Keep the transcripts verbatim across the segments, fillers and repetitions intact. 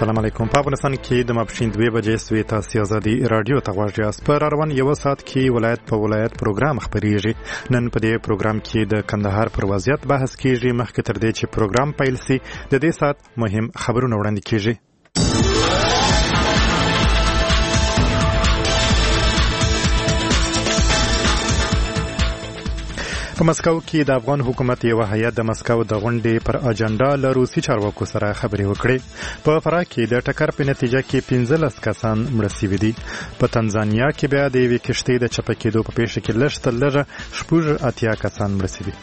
السلام علیکم. په افغانستان کې د ماپښین دوه بجې سوي تاسو ازادي رادیو ته غواړئ. اس پر روان یو ساعت کې ولایت په ولایت پروګرام خبريږي. نن په دې پروګرام کې د کندهار پر وضعیت بحث کیږي. مخکې تر دې چې پروګرام پیل شي د دې ساعت مهم خبرونه وړاندې کیږي. په مسکو کې د افغان حکومت یو هیئت د مسکو د غونډې پر اجنډا له روسي چارواکو سره خبرې وکړې. په فراه کې د ټکر په نتیجه کې پنځلس کسان مړه شوي دي. په تنزانیا کې بیا د یوې کښتۍ د چپه کېدو په پیښه کې لږ تر لږه شپږ اتیا کسان مړه شوي.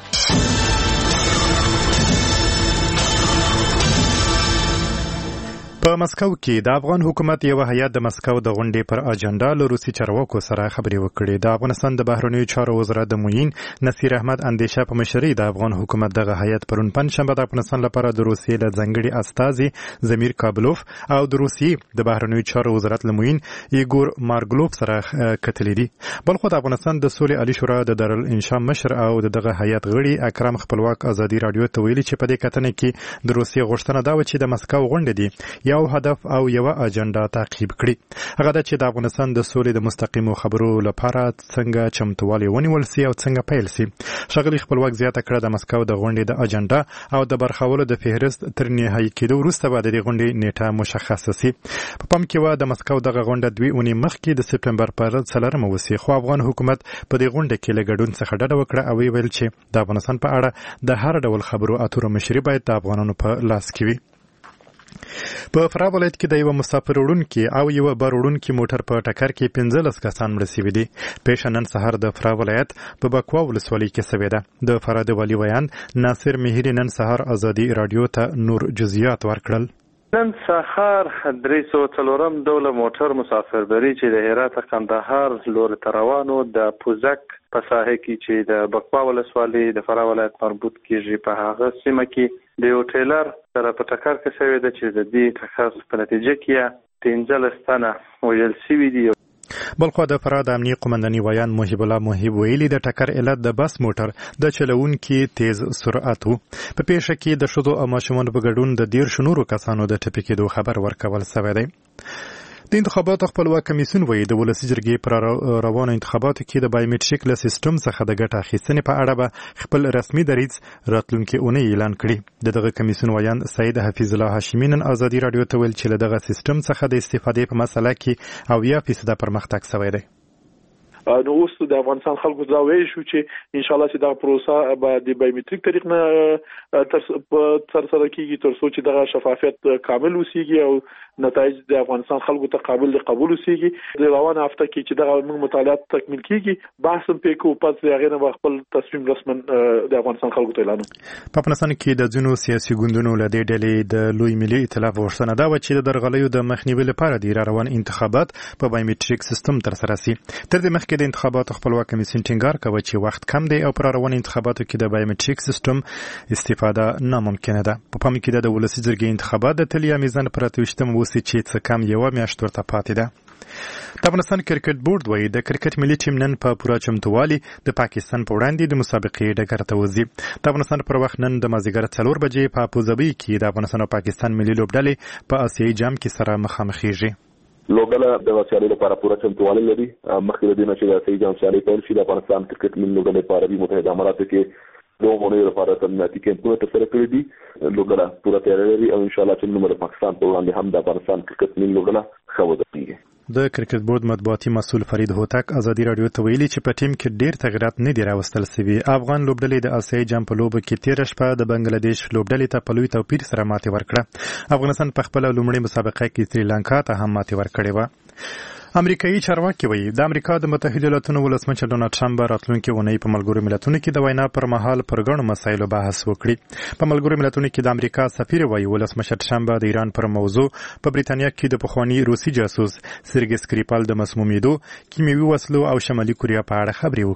په مسکو کې د افغان حکومت یو هیئت د مسکو د غونډې پر اجنډا له روسي چارواکو سره خبرې وکړې. د افغانستان د بهرنیو چارو وزارت د معین نصیر احمد اندیشه په مشرۍ د افغان حکومت دغه هیئت پرون پنځشنبه د افغانستان لپاره د روسیې له ځانګړي استازي زمیر کابلوف او د روسیې د بهرنیو چارو وزارت له معین ایګور مارګلوف سره کتلې دي. بلخو د افغانستان د سولې عالی شورا د دارالانشا مشر او دغه هیئت غړي اکرم خپلواک ازادي رادیو ته ویلي چې په دې کتنه کې د روسیې غوښتنه دا و چې د مسکو غونډه دي یو هدف او یو اجنډا تعقیب کړي. هغه د چې د افغانستان د سولې د مستقیمو خبرو لپاره څنګه چمتووالی ونیول سي او څنګه پیل سي. ښاغلي خپلواک زیاته کړه د مسکو د غونډې د اجنډا او د برخولو د فهرست تر نهایي کېدو وروسته به د دې غونډې نیټه مشخصه سي. په پام کې و د مسکو دغه غونډه دوی اونۍ مخکې د سپتمبر پر څلورمه وسي، خو افغان حکومت په دې غونډه کې له ګډون څخه ډډه وکړه او ویل چې د افغانستان په اړه د هر ډول خبرو اترو مشري باید د افغانانو په لاس کې وي. په فراه ولایت کې د یو مسافر وړونکي او یو بار وړونکي موټر په ټکر کې پنځلس کسان مړه شوي دي. پیښه نن سهار د فراه ولایت په بکوا ولسوالۍ کې شوې ده. د فراه د والي ویان ناصر مهری نن سهار ازادي رادیو ته نور جزئیات ورکړل. نن سهار درې سوه څلورم ډوله موټر مسافربري چې د هرات کندهار لور ته روانو د پوزک په ساحه کې چې د بکوا ولسوالۍ د فراه ولایت مربوط کیږي په هغه سیمه کې د یو ټریلر سره په ټکر کې شوی دی چې د دې ټکر په نتیجه کې پنځلس تنه وژل شوي دي. بلخو د فراه د امنیه قومنداني ویان محب الله محب ویلي د ټکر علت د بس موټر د چلوونکي تیز سرعت و. په پیښه کې د ښځو او ماشومانو په ګډون د دېرشو نورو کسانو د ټپي کېدو خبر ورکول شوی دی. د انتخاباتو خپلواک کمیسیون وایي د ولسي جرګې پر روانو انتخاباتو کې د بایومټریک له سیستم څخه د ګټه اخیستنې په اړه به خپل رسمي دریځ راتلونکي اونۍ اعلان کړي. د دغه کمیسیون ویان سید حفیظ الله هاشمي نن ازادي رادیو ته ویل چې له دغه سیستم څخه د استفادې په مسله کې اویا فیصده پرمختګ شوی دی. نو اوس د افغانستان خلکو دا وایي شو چې ان شاء الله چې دا پروسه به د بایومټریک طریق نه تر سره کیږي تر څو چې دا شفافیت کامل وسیږي او نتایج د افغانستان خلکو ته قابل قبول وسیږي. د روانه هفته کې چې دا موږ مطالعات تکمیل کیږي بحث هم پکې پاتې هغه نه خپل تصمیم رسما د افغانستان خلکو ته اعلان. په افغانستان کې د ځینو سیاسي ګوندونو له دې ډلې د لوی ملي ائتلاف غوښتنه ده چې د درغلیو د مخنیوي لپاره د روان انتخابات په بایومټریک سیستم تر سره شي. تر دې مخکې د انتخاباتو خپلواک کمیسیون ټینګار کوي چې وخت کم دی او پر روان انتخاباتو کې د بایومټریک سیستم استفاده ناممکنه ده. په پام کې د ولسي جرګې انتخابات د تلیا میزان پر اتوشتم وسي چې څه کم یو میاشت ورته پاتې ده. د افغانستان کرکټ بورډ وایي د کرکټ ملي ټیم نن په پوره چمتووالي د پاکستان په وړاندې د مسابقې ډګر ته وځي. د افغانستان پر وخت نن د مازدیګر څلور بجې په ابوظبي کې د افغانستان او پاکستان ملي لوبډلې په آسیایي جام کې سره مخامخېږي. لوبډله د وسیالې لپاره پوره چمتووالی لري. مخکې له دې نه چې د آسیایي جام سیالۍ پیل شي د افغانستان کرکټ ملي لوبډلې په عربي متحده اماراتو کې دوه اونۍ لپاره تمریناتي کیمپونه ترسره کړي دي. لوبډله پوره تیاری لري او انشاءالله چې نن د پاکستان په وړاندې هم د افغانستان کرکټ ملي لوبډله ښه ودرېږي. د کرکټ بورډ مطبوعاتي مسؤل فرید هوتک ازادي رادیو ته ویلي چې په ټیم کې ډېر تغیرات نه دي راوستل شوي. افغان لوبډلې د آسیایي جام په لوبو کې تېره شپه د بنګلادیش لوبډلې ته په لوی توپیر سره ماتې ورکړه. افغانستان په خپله لومړۍ مسابقه کې سریلانکا ته هم ماتې ورکړې وه. امریکایي چارواکي وایي د امریکا د متحده ایالاتونو ولسمشر ډونالډ ټرمپ به راتلونکي اونۍ په ملګرو ملتونو کې د وینا پر مهال پر ګڼو مسایلو بحث وکړي. په ملګرو ملتونو کې د امریکا سفیر وایي ولسمشر ټرمپ به د ایران پر موضوع په بریتانیا کې د پخواني روسي جاسوس سرګي سکریپال د مسمومیدو، کیمیاوي وسلو او شمالي کوریا په اړه خبرې وکړي.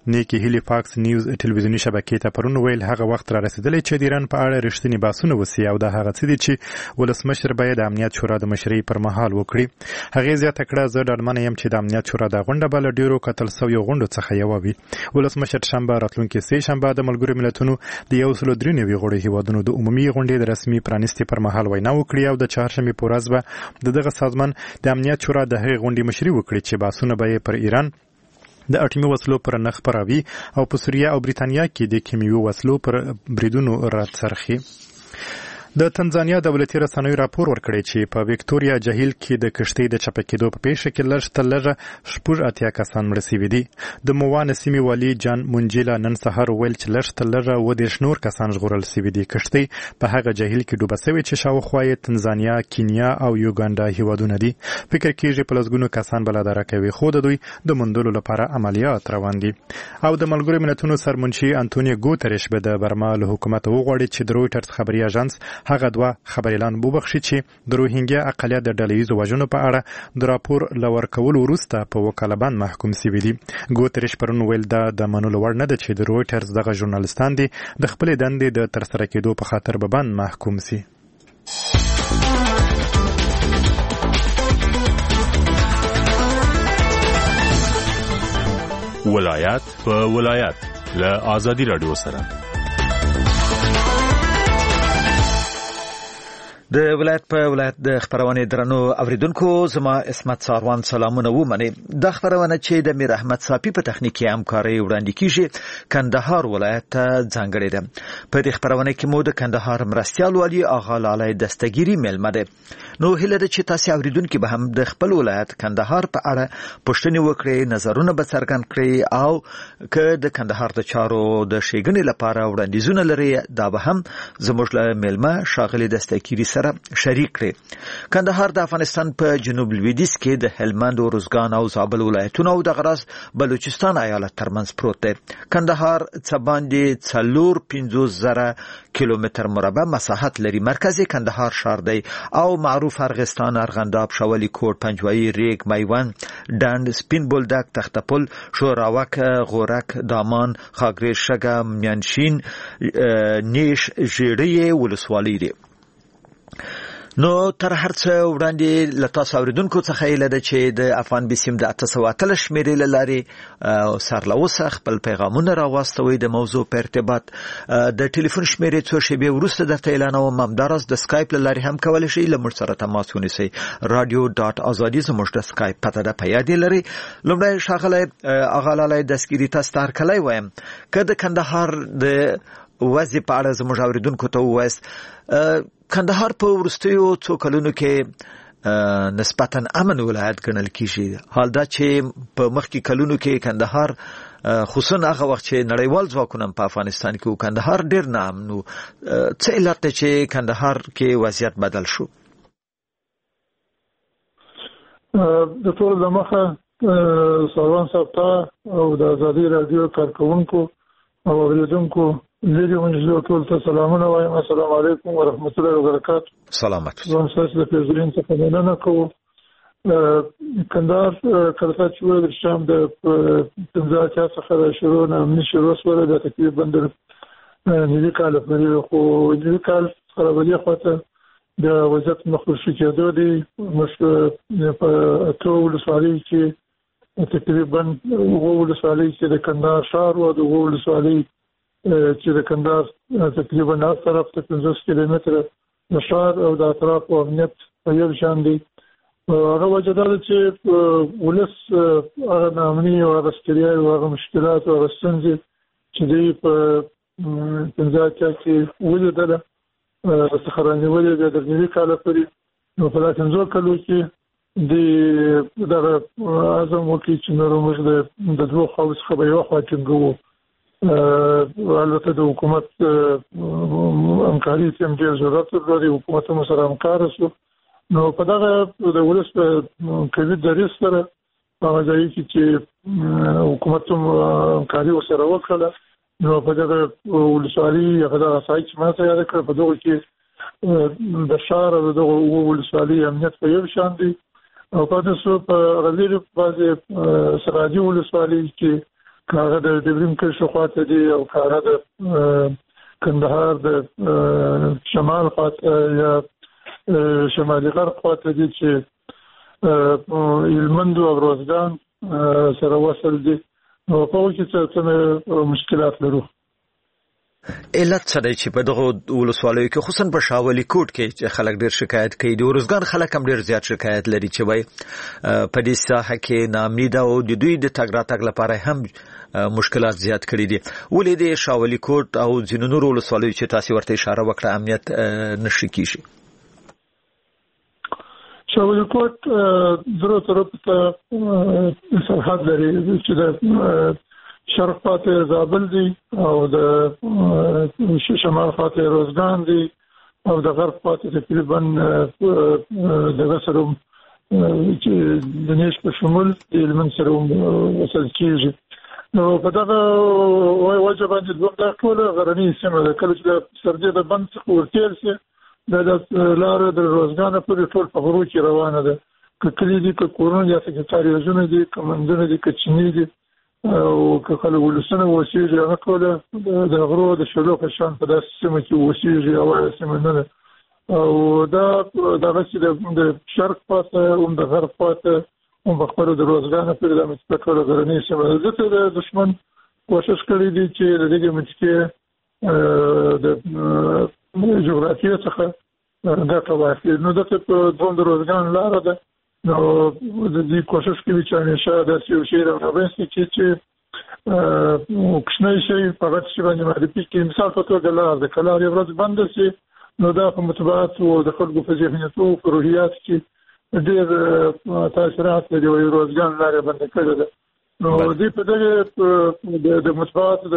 نیکی هیلی فاکس نیوز ټلویزیونی شبکې ته پرون ویل هغه وخت را رسیدلی چې د ایران په اړه رښتینی بحثونه وسی او دا هغه څه دي چې ولسمشر باید د امنیت شورا د مشرۍ پر مهال وکړي. هغې زیاته کړه زه ډاډمنه یم چې د امنیت شورا د غونډه به له ډېرو کتل سویو غونډو څخه یوه وي. ولسمشر شنبه راتلونکي سې شنبه د ملګرو ملتونو د یو سلو درې نوي غړو هیوادونو د عمومي غونډې د رسمي پرانیستې پر مهال وینا وکړي او د چهارشنبې په ورځ به د دغه سازمان د امنیت شورا د هغې غونډې مشري وکړي چې بحثونه به یې پر ایران د اټومي وسلو پر نرخ پراوي او په سوریه او بریتانیا کې د کیمیاوي وسلو پر بریدونو راڅرخي. د تنزانیا دولتي رسنیو راپور ورکړی چې په وکټوريا جهیل کې د کشتۍ د چپه کېدو په پیښه کې لږ تر لږه شپږ اتیا کسان مړه شوي دي. د موانه سیمې والي جان مونجیلا نن سهار وویل چې لږ تر لږه اووه دېرش نور کسان ژغورل شوي دي. کشتۍ په هغه جهیل کې ډوبه شوې چې شاوخوا یې تنزانیا، کینیا او یوګانډا هیوادونه دي. فکر کېږي په لسګونو کسان بلاداره کوي خو د دوی د موندلو لپاره عملیات روان دي. او د ملګرو ملتونو سرمنشي انټونیو ګوتریش به د برما له حکومت وغواړي چې د رویټرز خبري اژانس هغه دوه خبر اعلان وبخښي چې د روهینګیا اقلیت د ډلهییزو وژنو په اړه د راپور لورکولو وروسته په وکالهبند محکوم شوي دي. ګوتریش پرون ویل دا د منلو وړ نه ده چې د رویټرز دغه ژورنالستان دي د خپلې دندې د ترسره کېدو په خاطر به بند محکوم شي. ولایت په ولایت له آزادي رادیو سره د ولایت په ولایت د خبرونه درنو اوریدونکو زما اسمت ساروان سلامونه ومني. د خبرونه چې د میر احمد صافي په تخنیکی همکاري وړاندې کیږي کندهار ولایت ته ځانګړې ده. په دې خبرونه کې مو د کندهار مرستيال والی آغا لالی دستګيري ملمه ده. نو هله د چې تاسو اوریدونکو به هم د خپل ولایت کندهار په اړه پوښتنه وکړي، نظرونه به څرګند کړي او که د کندهار د چارو د شېګنې لپاره وړاندیزونه لري دا به هم زموږ له ملمه شاغلي دستګيري شریک کړي. کندهار د افغانستان په جنوب لویدیځ کې د هلمند، روزګان او زابل ولایتونو او د غراس بلوچستان ایالت ترمنځ پروت دی. کندهار څه باندې څلور پنځوس زره کیلومتر مربع مساحت لري. مرکزي کندهار ښار دی او معروف ارغستان، ارغنداب، شولي کوټ، پنجوایي، ریګ، میوند، ډنډ، سپین بولدک، تختپل، شوراوک، غورک، دامان، خاګریز، شګه، میانشین، نیش، ژیړی ولسوالۍ دی. نو تر هر څه وړاندې لتا اوریدونکو څخه اله ده چې د افغان بسیم د اته سوه اتلس شمیرې لاري سرلوسه خپل پیغامونه راوستوي. د موضوع په ارتباط د ټلیفون شمیرې څو شیبې وروسته درته اعلانوم. همدارس د سکایپ لاري هم کولای شئ لمر سره تماس ونیسئ. radio dot azadi زموږ د سکایپ پته ده په یاد لري. لومړی شاغله اغالاله دستګيري تاسو تر کله وایم کله کندهار د وځي په اړه زموږ اوریدونکو ته وایست. کندهار په ورستیو څو کلونو کې نسبتاً امن ولایت ګڼل کیږي. حال دا چې په مخکې کلونو کې کندهار خصوصا هغه وخت چې نړیوال ځواکونه په افغانستان کې کندهار ډیر نه امن و. څه علت دی چې کندهار کې وضعیت بدل شو؟ د ټول د مخه سروان صاحب او د آزادي رادیو کارکونکو او اوریدونکو لري ونځو ټول ته سلامونه وایم. السلام علیکم ورحمت الله وبرکاته. سلامت. زه تاسو د پیژنې څخه مننه کوم. کندهار کله چې ول شام د تنزانیا څخه شروع نه نشي وسوله د تقریبا د نیوی کال پرې خو نیوی کال سره ولې خاطر د وضعیت مخصوصي کېدو دي مش په ټول سوالي کې تقریبا وګول سوالي چې د کندهار ښار او د وګول سوالي چې د کندهار تقریبا هر طرف ته پنځوس کیلومتره نشار او د اطراف او امنیت په یو شان دي. هغه وجه دا چې ولس هغه نامني او عسکري او هغه مشکلات او ستونزې چې دی په تنزانیا کې ولیدله استخراني ولې د درنوي کاله پرې نو په لاتن زو کلو کې د دغه اعظم وکیل چې نور موږ د دوه خاص خبري واخوا څنګه البته د حکومت همکاري هم ډېر ضرورت لري. حکومت هم سره همکار شو. نو په دغه د ولس په کوي د ریس سره هغه ځای چې حکومت هم همکاري وسره وکړه. نو په دغه ولسوالي هغه د اسایچ ماته یاد کړ په دغه کې د شهر او دغه ولسوالي امنیت په یو شان دي او په تاسو په غوړي بازه سراجي ولسوالي کې کاغه د ډبرین کښو خواته دي او کاغه د کندهار د شمال خواته یا شمالي غرب خواته دي چې هلمند او روزګان سره وصل دي نو په وخت کې څه مشکلات لرو. علت څه دی چې په دغه ولسوالیو کې خصوصا په شاولي کوټ کې چې خلک ډېر شکایت کوي د روزګان خلک هم ډېر زیات شکایت لري چې وای په دې ساحه کې نامني ده او د دوی د تګ راتګ لپاره هم مشکلات زیات کړي دي. ولې د شاولي کوټ او ځینو نورو ولسوالیو چې تاسو ورته اشاره وکړه امنیت نشي کیږي؟ شاولي کوټ درو طرف ته سرحد لري چې د شرق خواته زابل دي او د شمال خواته روزګان دي او د غرب خواته تقریبا دغه سره چې د نېش په شمول هلمند سره وصل کېږي. نو په دغه وجه باندې دا ټول غرنۍ سیمه ده. کله چې د سردي د بند څخه ورتېر شي دا د لارې د روزګان پورې ټول په غرو کې روانه ده. که کلي دي که کورونه یا سکرټاریزونه دي که منځونه دي که چینې دي او که خلک ولسونه اوسېږي هغه ټوله د غرو د شلو په شان په داسې سیمه کې اوسېږي هوایه سیمه نه ده. او دا دغسې د شرق خواته هم د غرب خواته هم په خپلو د روزګانه پورې دا منطقه ټوله غرنۍ سیمه ده. ځکه د دښمن کوشش کړی دی چې د دغې منطقې د جغرافیې څخه ګټه واخلي. نو دلته په دوم د روزګان لاره ده نو د دې کوشش کوي چې همیشه داسې یو شی رامنځته کړي چې کوچنی شی په هغه شي باندې معرفي کړي. مثال په توګه لار د کلار یو ورځ بنده شي نو دا په مطبوعات او د خلکو په ذهنیتو او په روحیات کې ډېر تاثیرات لري او روزګان لاره بنده کړې ده. نو دې په دغه د مطبوعات د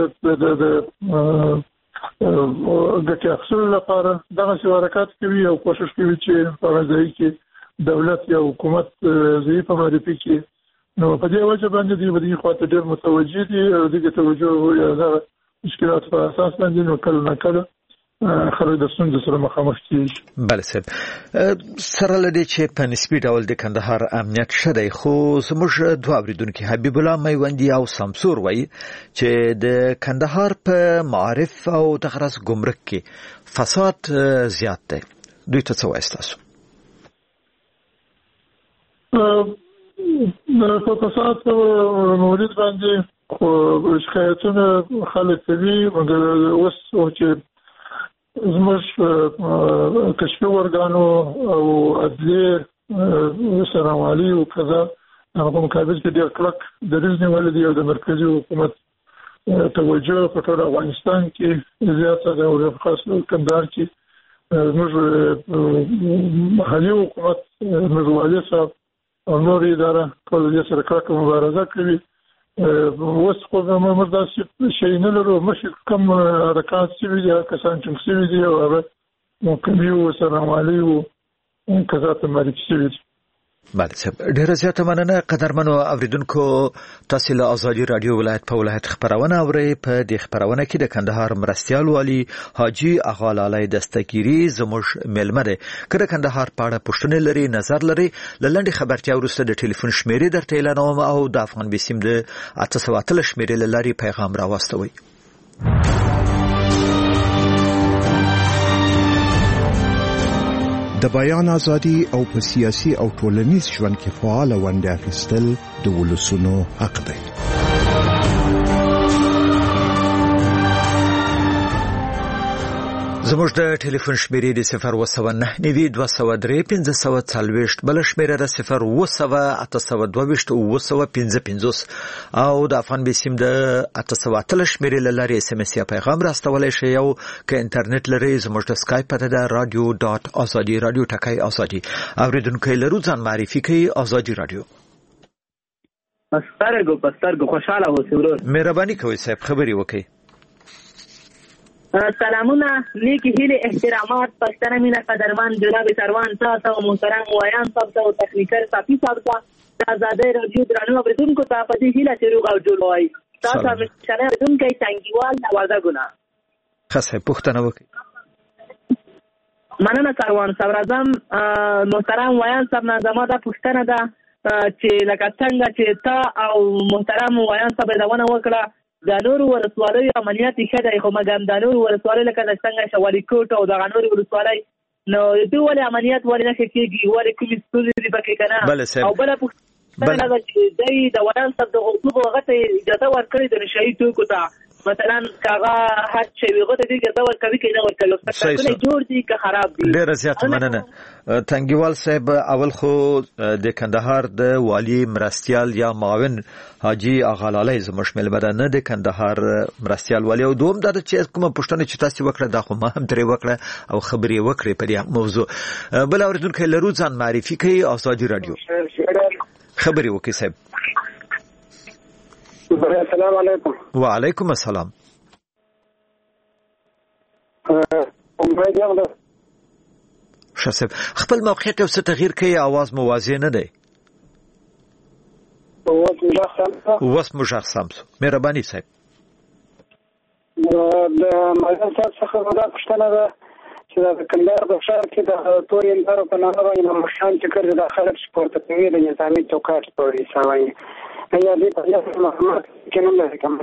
ګټې اخیستلو لپاره دغسې حرکات کوي او کوشش کوي چې په هغه ځای کې دولت یا حکومت ځای په معرفي کړي. نو په دې وجه باندې دوی په دې خواته ډېر متوجه دي او دغه توجه یا دغه مشکلات په اساس باندې نو کله نه کله خلک د ستونزو سره مخامخ کېږي. بله صاحب، سره له دې چې په نسبي ډول د کندهار امنیت ښه دی خو زموږ دوه اورېدونکي حبیب الله میوندي او سمسور وایي چې د کندهار په معارف او د غرض ګمرک کې فساد زیات دی. دوی ته څه وایي تاسو؟ په فساد مورد باندې شکایتونه خلک کوي مګر اوس چې زموږ کشفي ارګانو او عدلیې سره والي او کذا هغه مقابل کې ډېر کلک دریځ نیولی دی او د مرکزي حکومت توجه په ټول افغانستان کې زیاته ده او خاص کندهار کې زموږ محلي حکومت زموږ والي صاحب او نور اداره ټول دې سره کلکه مبارزه کوي. اوس خو موږ داسې شی نه لرو مخکې کوم حرکات شوي دي کسان چې شوي دي او هغه محکمې او سرنوالۍ او کذا ته معرفي شوي دي. بله صاحب، ډیره زیاته مننه. قدرمنو اوریدونکو، تاسو له ازادي رادیو ولایت په ولایت خبرونه اورئ. په دې خبرونه کې د کندهار مرستیال والی حاجی اغا لالی دستګيري زموږ مېلمه دی. که د کندهار په اړه پوښتنې لري، نظر لري، له لنډې خبرتیا وروسته د ټلیفون شمیرې درته اعلانوم او د افغان بیسیم د اته سوه اتلس شمیرې له لارې پیغام راواستوئ. د بیان ازادي او په سیاسي او ټولنیز ژوند کې فعال ونډه اخیستل د ولسونو حق دی. زموږ د ټلیفون شمیرې د صفر اوه سوه نهه نوي دوه سوه درې پنځه سوه څلوېښت، بله شمیره د صفر اوه سوه اته سوه دوه ویشت اوه سوه پنځه پنځوس او د افغان بیسیم د اته سوه اتلس شمیرې له لارې اس ام اس یا پیغام راستولی شئ او که انټرنیټ لرئ زموږ د سکایپ پته ده رادیو ډاټ ازادي، رادیو ټکی ازادي. اوریدونکي لرو ځان معرفي کوي. ازادي رادیو پسترګو پسترګو خوشاله اوسئ ورور. مهرباني کوئ صاحب، خبرې وکړئ. سلامونه، نیکی هیلې، احترامات، پښتنه مینه، قدرمن جناب سروان تاسو او محترم وایان تاسو او تکنیکر صافي صاحب ته د آزادۍ رادیو درنو اوریدونکو ته په دې هیله چې روغ او جوړ وای. تاسو همیشه اوریدونکي څنګهوال اوازه ګونه خاصه پښتنه وکړي. مننه سروان صاحب. راځم محترم وایان صاحب نه زما د پښتنه ده چې لکه څنګه چې تا او محترم ویان صاحب دا ونه وکړه د نورو ولسوالیو عملیات ښه دی خو مګر د نورو ولسوالۍ لکه د څنګه شوالي کوټ او دغه نورې ولسوالۍ نو دوی ولې عملیات ولې نه ښه کېږي ولې کومې ستونزې دي پکې که نه او بله پوښتنه ده چې دی د ویان صاحب د غوښتنو هغه ته اجازه ورکړې د نشهیي توکو ته مثلا کاغه هر شی هغه ته دې اجازه ورکوي که نه ورکوي سړکونه جوړ دي که خراب دي. ډېره زیاته مننه تنګیوال صاحب. اول خو د کندهار د والي مرستیال یا معاون حاجی اغالالی زموږ مېلمه ده نه د کندهار مرستیال والي او دوم دا چې کومه پوښتنه چې تاسو وکړه دا خو ما هم ترې وکړه او خبرې وکړې په دې موضوع. بل اورېدونکی لرو ځان معرفي کوي ازادي رادیو خبرې وکړي صاحب. السلام علیکم. وعلیکم السلام. شاسب خپل موقعیت او څه تغییر کوي आवाज مو واضح نه دی. وس مجاخ سامسو مهرباني صاحب. د مازن صاحب څخه دا پوښتنه ده چې د کندهار په ښار کې د توریندارو په نامه باندې مشان چې کړي د خلک سپورت کوي د نظامي چوکاټ په حساب یې یا دې په یاد محمد کې نه لري کوم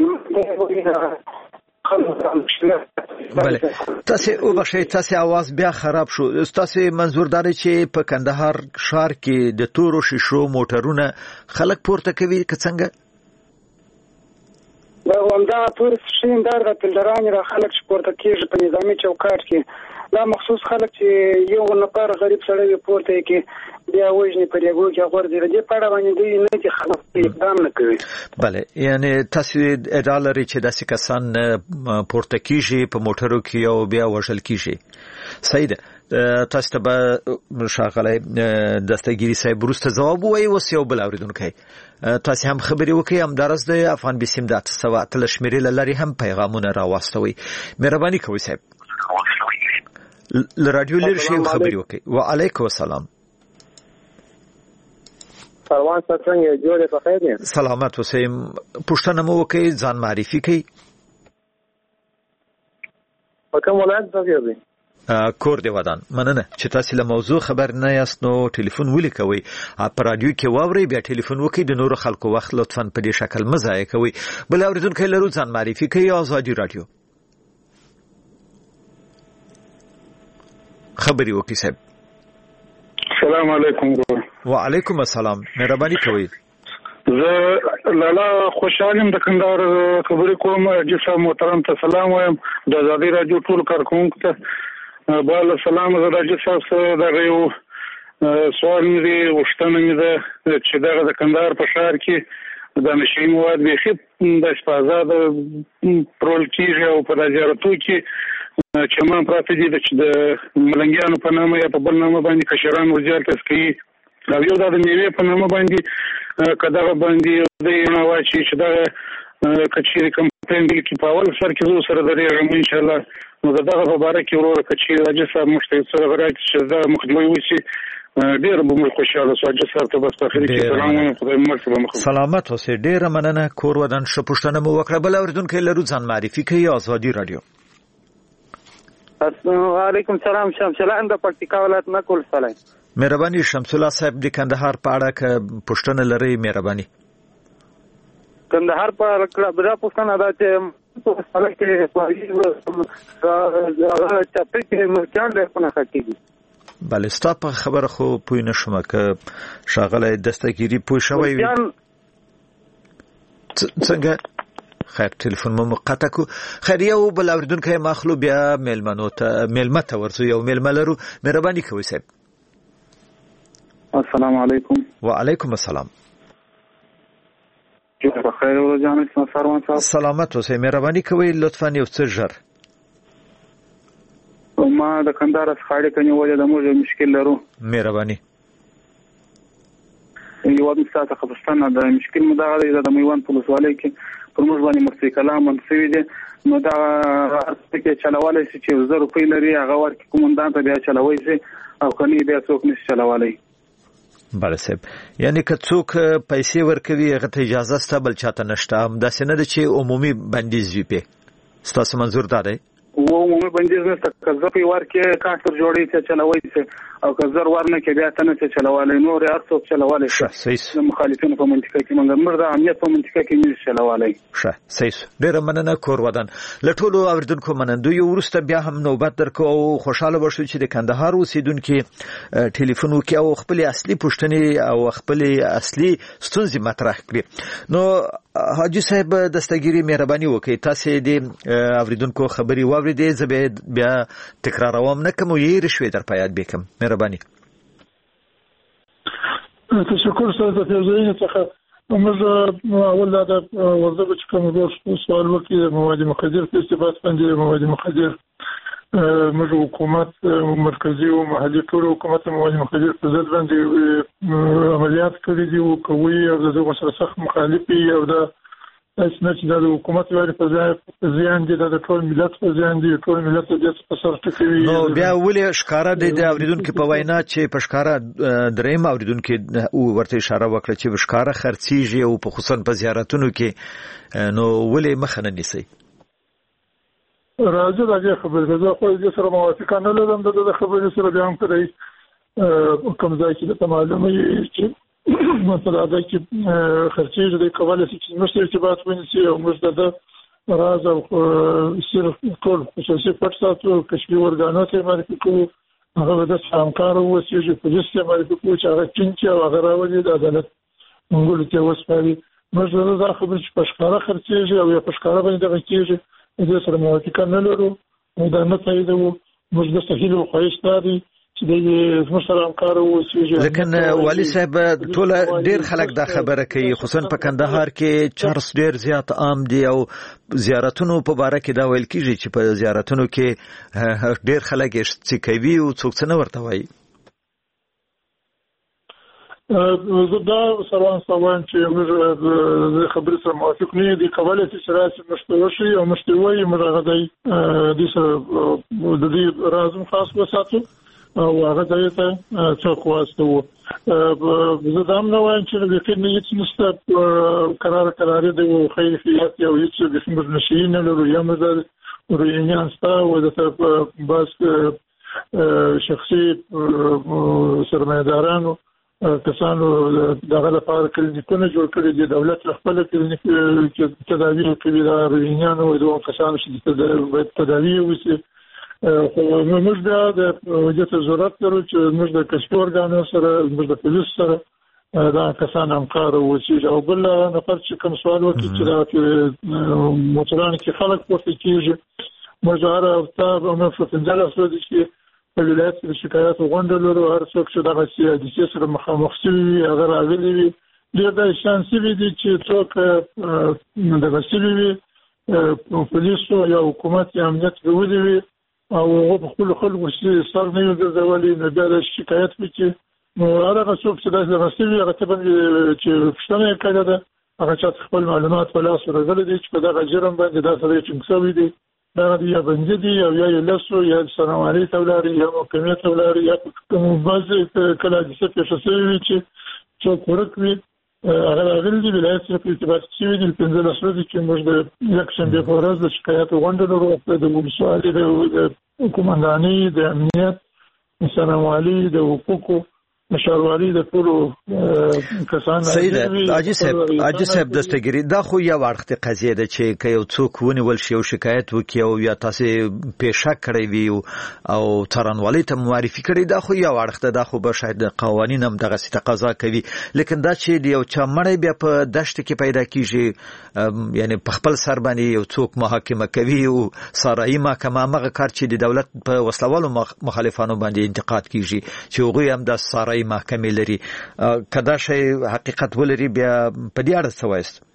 بله تاسو او بخښئ تاسو आवाज بیا خراب شو. تاسو منظور دار چې په کندهار ښار کې د تورو شیشو موټرونه خلک پورته کوي که څنګه؟ دا ومدا تور شیندار د تلدران را خلک پورته کیږي په نظامی چوکاټ کې دا مخصوص خلک چې یو نفر غریب سړی پورته کې بیا وژنې په یو کې غوړي دي په اړه باندې دوی نه چې خلک اقدام نه کوي. بله یعنی تاسو ادعا لري چې داسې کسان پورته کیږي په موټرو کې او بیا وژل کیږي. صحیح ده. تاسو ته به شاغلی دستګيري صاحب وروسته ځواب وایي. اوس یو بل اورېدونکی تاسو هم خبرې وکړئ همدارس د افغان بیسیم د اته سوه اتلس شمېرې له لارې هم پیغامونه راواستوئ. مهرباني کوئ صاحب له راډیو لرې شئ خبرې وکړئ. وعلیکم السلام. سلام څنګه جوړې په خیر یې؟ سلامت اوسئ. پوښتنه مو وکړئ ځان معرفي کړئ. په کوم ولایت څخه یې؟ کور دی ودان. مننه چې تاسو له موضوع خبر نه یاست نو ټلیفون ولیکوي په رادیو کې واوري بیا ټلیفون وکړئ. د نورو خلکو وخت لطفاً په دې شکل مه ضایع کوئ. بل اورېدونکی لرو ځان معرفي کوي. ازادي رادیو خبرې وکړئ صاحب. السلام علیکم. وعلیکم السلام. مهرباني کوئ. زه لالا خوشحالم د کندهار خبرې کوم. جسا محترم ته سلام وایم. د ازادي رادیو ټول کارکونکو ته بال سلام. زه د جسا سره دغه یو سوال مې دی غوښتنه مې ده چې دغه د کندهار په ښار کې د نشهیي مواد بیخي داسې په ازاده پلورل کېږي او په زیارتو کې چمان پراته دي چې د ملنګیانو په نامه یا په بل نامه باندې کشران وزیارت کوي او یو دا د میوې په نامه باندې که دغه باندې دی نه واچي چې دغه کچېرې کمپاین بل کې په اول سر کې زه سره درېږم انشاءالله نو د دغه په باره کې وروره کچېرې حاجي صاحب موږ ته یو څه راکړي چې دغه مخنیوی وشي ډېر به موږ خوشحاله شو. حاجي صاحب ته بس په اخر کې سلام وایم. خدای مو مرسته به سلامت اوسئ. ډېره مننه. کور ودان ښه پوښتنه مو وکړه. بل اورېدونکی لرو ځان معرفي کوي. ازادي رادیو. وعلیکم سلام. شمسله د پکتیکا ولایت نه کول سلام. مهرباني شمس الله صاحب د کندهار په اړه که پوښتنه لرئ مهرباني. کندهار په اړه دا پوښتنه ده چې په سره کې چاپی کې مرچان ډېر په نښه کېږي. بله ستا په خبره خو پوه نه شوم که ښاغلی دستګیري پوه شوی وي څنګه. خیر ټلیفون مو مقطع کو. خیر یو بل اورېدونکی مخلو بیا میلمنو ته میلمه ته ورځو. یو میلمه لرو. مهرباني کوئ صاحب. السلام علیکم. وعلیکم السلام. بخیر ورځ سروان صاحب. سلامت اوسئ. مهرباني کوئ لطفاً یو څه ژر. ما د کندهار څخه اړیکه نیولې ده. موږ مشکل لرو. مهرباني. یو د تاسو خبرستانه د مشکل مدغه د میوان په ولسوالۍ کې پر موږ باندې مستي کلام منسوي دي نو دا چې چلوالای شي چې زر روپۍ لري هغه ورکې کومندان ته بیا چلوي شي او کني بیا څوک نشي چلوالای. بله صاحب یعنی که څوک پیسې ورکوي هغه ته اجازه سته بل چاته نشته. همداسې نه ده چې عمومي بندیز وي پې. ستاسو منظور دا دی؟ و عمومي بندیز نشته که زه په وار کې کانسر جوړی چې چلوي چې او که زر ورنه کې بیا تنه چې چلوالي نور هر څوک چلوالي شه مخالفینو په منطقه کې موږ مرده امنیت په منطقه کې نه چلوالي شه صحیح ډیر مننه کور ودان لټولو اوریدونکو منندو یو ورسته بیا هم نوبت درکو خوشاله وشو چې د کندهار اوسیدونکو ټلیفون وکي او خپل اصلي پوښتنې او خپل اصلي ستونزې مطرح کړي نو حاجی صاحب دستګيري مهرباني وکړئ تاسو د اوریدونکو خبري واوریدې زبې بیا تکراروم نه کوم یې رښوي در پياد بکم مهرباني تشکر سره د فیضین څخه موږ اول دا ورته چې کوم ډول سوال وکړي مواد مخدر په استفاده باندې مواد مخدر موږ حکومت مرکزی او محلي ټول حکومت مواد مخدر په ضد باندې عملیات کړي دي او کوي او دغه سره سخت مخالفي او دا اسنه چې د حکومت لري په ځای ځان دي د ټول ملت په ځان دي ټول ملت د په سر ټکوي نو بیا ولې ښکارا د اوریدونکو په وینا چې په ښکارا دریم اوریدونکو ورته اشاره وکړه چې په ښکارا خرڅيږي او په خصوصا په زیارتونو کې نو ولې مخنه نیسي راځي دا خبره ده خو دې سره موافقه نه لرم د خبرې سره بیان کړی کوم ځای چې ته معلومه یې چې مثلا دا چې خرڅېږي د کولای شي چې مشتري ارتباط ونیسي او موږ د راز او سر ټول خصوصي پټ ساتو کشفي ورګانات یې معرفي کوو هغه د همکار اوسېږي چې پولیس یې معرفي کوي چې هغه چینچ او هغه راولي د عدالت موږ ته وسپاري موږ دا خبر چې په ښکارا خرڅېږي او یا په ښکارا باندې دغه کېږي د سره موافقه نه لرو دا نه تاییدو موږ د صحیح او خواهش داري چې د مسلمان کار وسیږي لکه والی صاحب ټول ډیر خلک دا خبره کوي خصوصا په کندهار کې چارس ډیر زیات عام دي او زیارتونو په باره کې دا ویل کیږي چې په زیارتونو کې ډیر خلک چې کوي او څوک څه نه ورته وایي زه دا سروان سوان چې موږ د خبرې سره موافق نه دي کولای چې راسي مشتوي او مشتوي مرغدي د سره د دې رازم خاص وساتو او هغه ته څوک واسطو زه دا هم نه وایم چې د فکر نه هیڅ نشته قرار قرار دی او خیریت یو هیڅ د څنګه نشي نه لرو یا مزه ورینیان ستا او د طرف بس شخصي سرمایدارانو کسانو دغه لپاره کلینیکونه جوړ کړي دي دولت خپل کلینیک چې تداوی کوي دا ورینیان او دوه کسانو چې تداوی وسی خو موږ د وجهه ضرورت لرو چې موږ د کشف ورګانو سره موږ د پولیس سره دا کسان همکار وسی او بل نفر چې کوم سوال وکړي چې دا موټران کې خلک پورته کیږي موږ هر هفته موږ په څنګه افسوس چې په ولایت کې شکایت غونډه لرو هر څوک چې دغه سیاسي سره مخامخ شوی هغه راغلي وي ډېر د شانس وي چې څوک دغه شوی پولیسو یا حکومت یا امنیت وروړي وي او په خپل خلکو سر نه یو ځولې نه بیا د شکایت وکړي نو هغه څوک چې داسې رسېږي هغه ته باندې چې پښتنه کړه ده هغه چې خپل معلومات په لاس ورغلي دي چې په دغه جرم باندې دا سره چې څه دي دا یا بنځ دي او یا لاسو یا سنواري تولاري یا محکمه تولاري یا کوم بعض کله د څه په شسوي چې څوک ورکوي هغه راغلي دي ولایت سره په ارتباط شوی دي په ځل سره چې موږ د یک شنبه په ورځ د شکایت غونډه لرو د ولسوالۍ د کومنداني د امنیت سنوالي د حقوقو مشاوري د ټول کسان سید اجي صاحب اجي صاحب دستګری دا خو یو وخت قضیه ده چې که یو څوک ونیول شي او شکایت وکړي او یا تاسو پیښه کړی وي او ترانوالي ته معرفي کړی دا خو یو وخت دا خو به شاید قوانین هم دغه تقاضا کوي لیکن دا چې یو چا مړی بیا په دشت کې پیدا کیږي یعنی په خپل سر باندې یو څوک محاکمه کوي او سارایي محکمه هغه کار چې د دولت په وسلوالو مخالفانو باندې انتقاد کیږي چې هغه هم د سارایي محکمه لري کدا شي حقیقت ولري بیا په دې اړه څه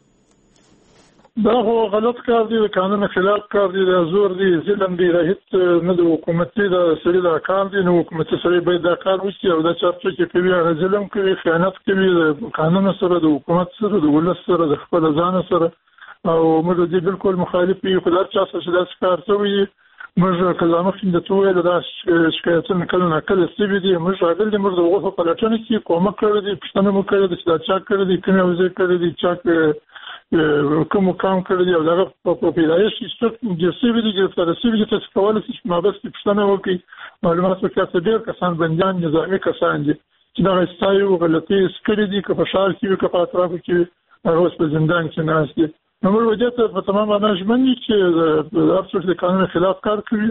وایست دا هو غلط کار دی قانون خلاف کار دی زور دی ظلم دی هیڅ نه د حکومتي د سړي د کار دی نو حکومتي سړي باید دا کار وکړي او دا چې چې کوي هغه ظلم کوي خیانت کوي د قانون سره د حکومت سره د ولس سره د خپل ځان سره او موږ دې بالکل مخالف یو خدای چا چې دا کار کوي موږ کلامه څنګه ته ویل دا شکایتونه کله نه کله سوي دي موږ راغلي دي موږ دغه په لټون کې کومه کړې دي پښتنه مو کړې دي چې دا چا کړې دي کنه وزې کړې دي چا کوم کام کړی او دغه په پیدایش چې جسې ویلي چې تاسو ویلي چې کولای شئ ما بس پښتنه وکي معلومات په کاسه ډیر کسان بنديان نظامی کسان دي چې دا استایو غلطي سکري دي که په شار کې که په اطراف کې اوس په زندان کې ناس دي نو موږ وجه په تمام مناجمنت چې د افسوس د قانون خلاف کار کوي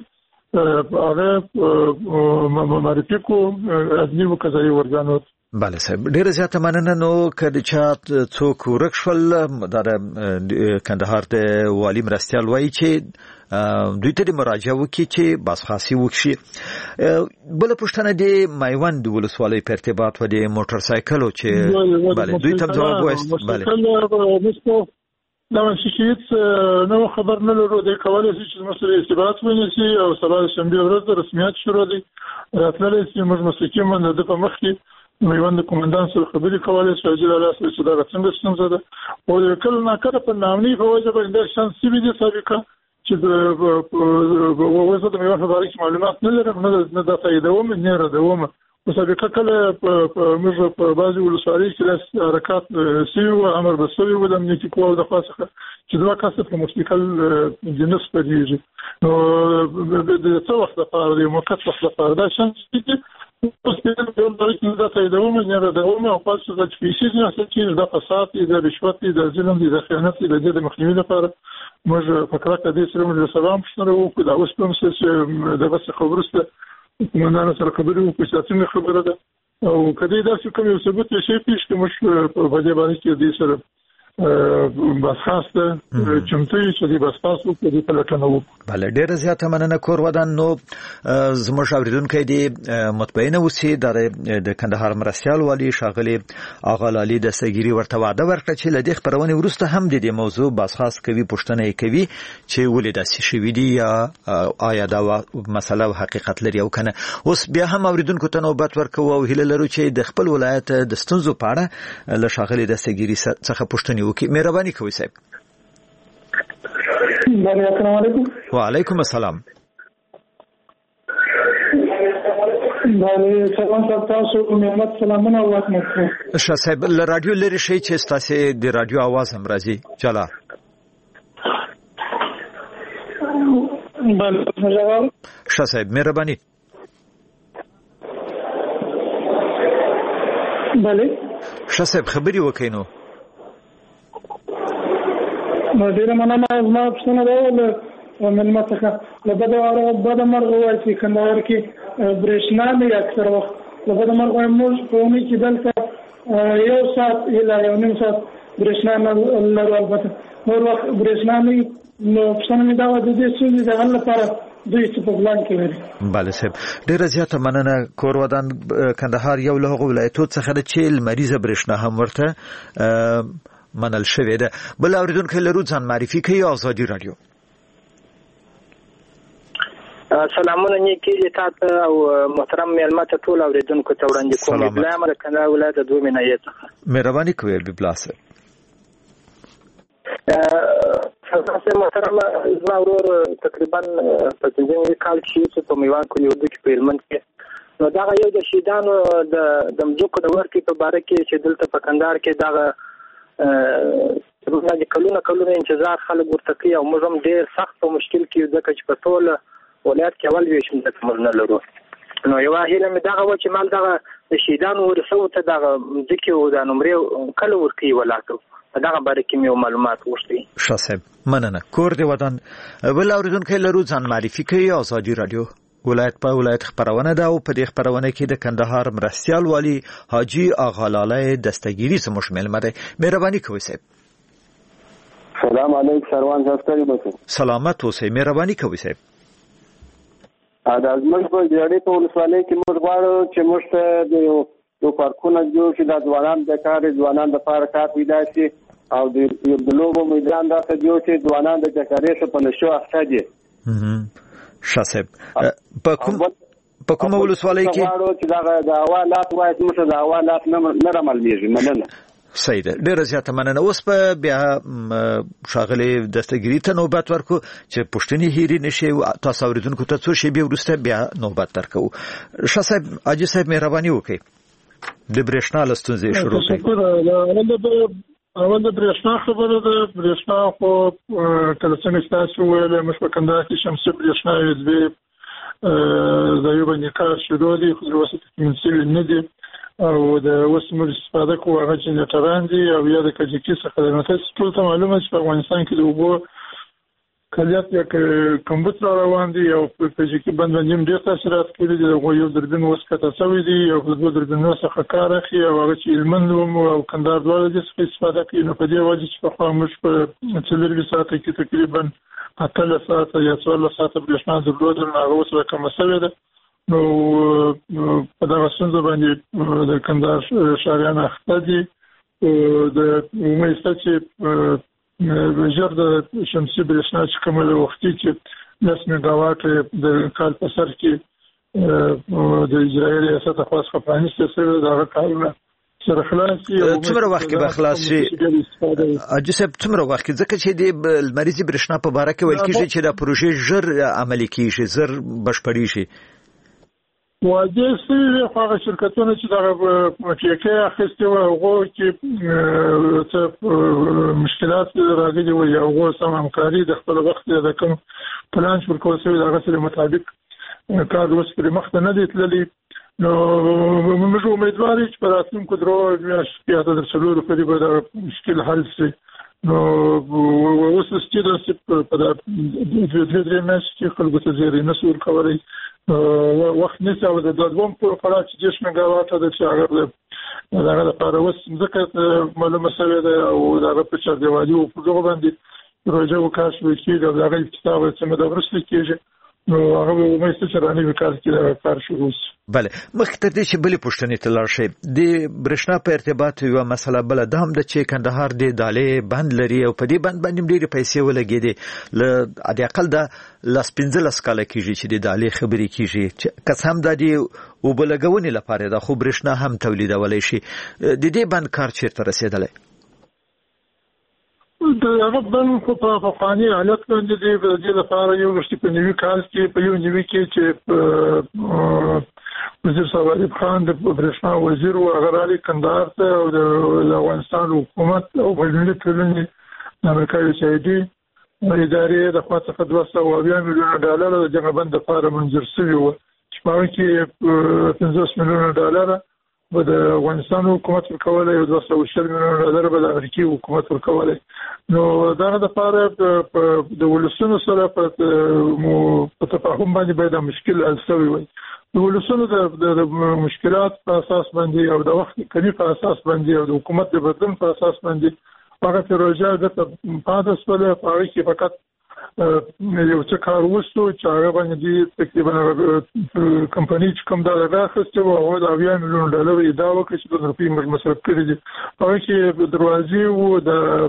هغه معرفي کو ادنی وکړي ورغانو. بله صاحب ډیره زیاته مننه. نو کله چې څوک ورک شول د کندهار د والی مرستیال وایي چې دوی ته مراجعه وکړي چې بازخواستي وکړي. بل پوښتنه دی میوند ولسوالۍ په ارتباط و د موټر سایکلو چې بله دوی ته جواب وایست. بله دا چې نو خبر نه لرو د کولای شي چې مسله ارتباط ونیسي او سبا د شنبه ورځ رسمیت شروع دي راتللی چې موږ مسلکي من د په مخ کې میوند کومندان سره خبرې کولای شي چې له اساس صدا څنګه څنګه ده او کله نه کړه په نامني په وجه باندې شان سی وی دي سابقه چې د ووزه د میوند په اړه کې معلومات نه لرم نه د فائدوم نه ردوم او سابقه کله په موږ په بازي ولسوالۍ کې حرکت سیو امر بسوي ولم نتي کول د خاصه چې دوه کسه په مستقل جنس پریږي نو د څو وخت لپاره د موقت وخت لپاره دا شانس دي اوس په دې ډول کې دا فائدوم نه ردوم او خاصه د فیسي نه چې د فساد د رشوت د ظلم د خیانت د دې مخنیوي لپاره موږ فکر کړی چې موږ سلام شنو او دا اوس په مسله د بس خبرسته کومندان سره خبرې وکړو چې څنګه خبره ده او کله دا چې کوم ثبوت شي پیش کوم په وجه باندې کې دې سره بس خاصه چمتو چې دې بس تاسو په دې پلټنه وکړو. بله ډیره زیاته مننه کور ودان. نو زموږ اوریدونکو دې مطمئنه اوسئ د کندهار مرستیال والی ښاغلي آغا لالي دستګيري ورته وعده ورکړه چې له دې خبرونې وروسته هم د دې موضوع بس خاص کوي پوښتنه یې کوي چې ولې داسې شوي دي یا آیا دا مسله حقیقت لري او کنه. اوس بیا هم اوریدونکو ته نوبت ورکوو او هیله لرو چې د خپل ولایت د ستونزو په اړه له ښاغلي دستګيري څخه پوښتنه وکړي. مهرباني کوئ صاحب. السلام علیکم. وعلیکم السلام. بله سلام تاسو محمد سلامونه واکمه. شاه صاحب له رادیو لري شي چې تاسو د رادیو आवाज هم راځي چلا. بله جواب. شاه صاحب مهرباني. بله شاه صاحب خبري وکړئ. نو نو ډیره مننه. زما پښتنه ده من متخه لبدا بدا مرغ وای چې کندهار کې برېښنا نه اکثر وخت لبدا مرغ موږ په اونۍ کې دلته یو ساعت اله یو نیم ساعت برېښنا نه لرو. البته نور وخت برېښنا نه نو پښتنه دا د دې څه د حل لپاره دوی څه په پلان کې لري. بله صاحب ډیره زیاته مننه. کور ودان کندهار یو له هغو ولایتو څخه ده چې لمریزه برېښنا هم ورته منل شوې ده. بل اوریدونکو لرو ځان معرفي کوي. آزادي رادیو. سلامونه نیکی تاسو او محترم میلمه ته ټول اوریدونکو ته وړاندې کوم. بلام د کندهار ولایت د دوه منایت څخه مهرباني کوئ بلاسه. تاسو محترم زما ورور تقریبا په ځینې کال کې چې په میوان کې یو د پیلمنټ کې نو دا یو د شیدانو د د مځکو د ورکی په باره کې چې دلته په کندهار کې دا د کلونه کلونه انتظار خلک ورته کوي او موږ هم ډېر سخت او مشکل کې ځکه چې په ټول ولایت کې اول ویشم د موږ نه لرو. نو یو هیله مې دغه و چې مال دغه د شیدانو ورسو ته دغه ځکه او د نمرې کله ورکی ولاته دغه باره کې مې معلومات وغوښتي. ښه صاحب مننه. کور دی وطن بل اوریدونکو لرو ځان معرفي کوي. آزادي رادیو ولایت په ولایت خبرونه ده او په دې خبرونه کې د کندهار مرستیال والی حاجی آغا لالي دستګيري زموږ ملمه ده. مهرباني کوئ صاحب. سلام علیکم سروان زاستری بسو. سلامت اوسئ. مهرباني کوئ صاحب. دا زموږ په جړې په ولسوالۍ کې موږ غواړو چې موږ ته د یو پارکونه جوړ شي د ځوانان د کار ځوانان د لپاره کار پیدا شي او د لوبو میدان دا ته جوړ شي ځوانان د چکرې په نشو اخته دي. ښه صاحب په کوم په کوم ولسوالۍ کې غواړو چې دا د حوالات وایي موږ د حوالات نه رملېږي. مننه. صحیح ده. ډیره زیاته مننه. اوس په بیا ښاغلي دستګيري ته نوبت ورکو چې پوښتنې هېرې نشي. تاسو اوریدونکو ته څو شیبې وروسته بیا نوبت درکو. ښه صاحب حاجي صاحب مهرباني وکړئ د برېښنا له ستونزې شروع کړئ. اول د برېښنا خبره ده. برېښنا خو کله څنګه تاسو ویل موږ په کندهار کې شمسي برېښنا یې دوی ځایو باندې کار شروع دي، خو د وسط کې منسوي نه دي او د اوس موږ استفاده کوو هغه جنریټران دي او یا د کجکي څخه ده. نو تاسو ټول ته معلومه چې په افغانستان کې د اوبو کلیات یا کمبود را روان دي او په کجکي بند باندې ډېر تاثیرات کړي دي. دغه یو دوربین اوس کته شوی دی او په دوه دوربینونو څخه کار اخلي او هغه چې هلمند او کندهار دواړه دې څخه استفاده کوي. نو په دې وجه چې پخوا موږ په څلور ساعته کې تقریبا اتلس ساعته یا څوارلس ساعته برېښنا درلوده، نو هغه اوس راکمه شوې ده. نو په دغه ستونزه باندې د کندهار ښاریان اخته دي. د امید شته چې ژر د شمسي برېښنا چې کومه وختي چې لس میګاواټ د کال په سر کې د اجرایي ریاست خوا څخه پرانیستی شوی د هغه کارونه سره خلاص شي. څومره وخت کې به خلاص شي حاجي صاحب؟ څومره وخت کې؟ ځکه چې د لمریزې برېښنا په باره کې ویل کېږي چې دا پروژې ژر عملي کېږي، زر بشپړې شي. واجه سوي هغه شرکتونه چې دغه ټیکې اخیستي وو هغه چې څه مشکلات راغلي وو یا هغه سم همکاري د خپل وخت د کوم پلان شروع کول شوی دغه سره مطابق کار اوس پر مخ ته نه دی تللی. نو موږ امیدوار یو چې په راتلونکو درو میاشتو کې د څلورو پورې به دا مشکل حل شي. نو اوس چې د په دې درې میاشتو کې خلکو ته زیری نه سور کولی وخت نشته او د دوم په فعالیت چې دیش میګاواټ د چې هغه دغه لپاره اوس ځکه معلومه شوې ده او دغه په چر دیوالي او په دغه باندې پروژه وکړ شوې چې دغه کتاب چې د ورسته کېږي. نو هغه مې څه چرانه وکړ چې کار شروع شي. بله، مخکې تر دې چې بلې پوښتنې ته لاړ شئ، د برېښنا په ارتباط یوه مسله بله دا هم ده چې کندهار د دالې بند لري او په دې بند باندې ډېرې پیسې ولګېدې. له حد اقل د لس پنځلس کاله کېږي چې د دالې خبرې کېږي، که څه هم دا د اوبه لګونې لپاره ده خو برېښنا هم تولیدولی شي. د دې بند کار چېرته رسېدلی؟ د هغه بند خو په پخواني حالت باندې دی. د دې لپاره یو وروستي په نوي کال کې په یو نوي کې چې وزیر صاحب علي خان د برېښنا وزیر و هغه راغلی کندهار ته او د افغانستان حکومت او بینالمللي ټولنې د امریکا یو سی آی ډي ادارې د خوا څخه دوه سوه اویا میلیونه ډالره د دغه بند لپاره منظور شوي وو چې په هغه کې پنځوس میلیونه ډالره به د افغانستان حکومت ورکولی او دوه سوه شل میلیونه ډالره به د امریکي حکومت ورکولی. نو دغه دپاره د ولسونو سره په تفاهم باندې باید دا مشکل حل شوی وای. د ولسونو د مشکلات په اساس باندې او د وخت کمی په اساس باندې او د حکومت د بدلون په اساس باندې هغه پروژه د پاتې سوله په هغه کې فقط یو څه کار وشو چې هغه باندې تقریبا کمپنۍ چې کوم دا راخسته و او د اویا میلیون ډالر ادعا وکړه چې د روپۍ موږ مصرف کړي دي. هغه کې دروازې وو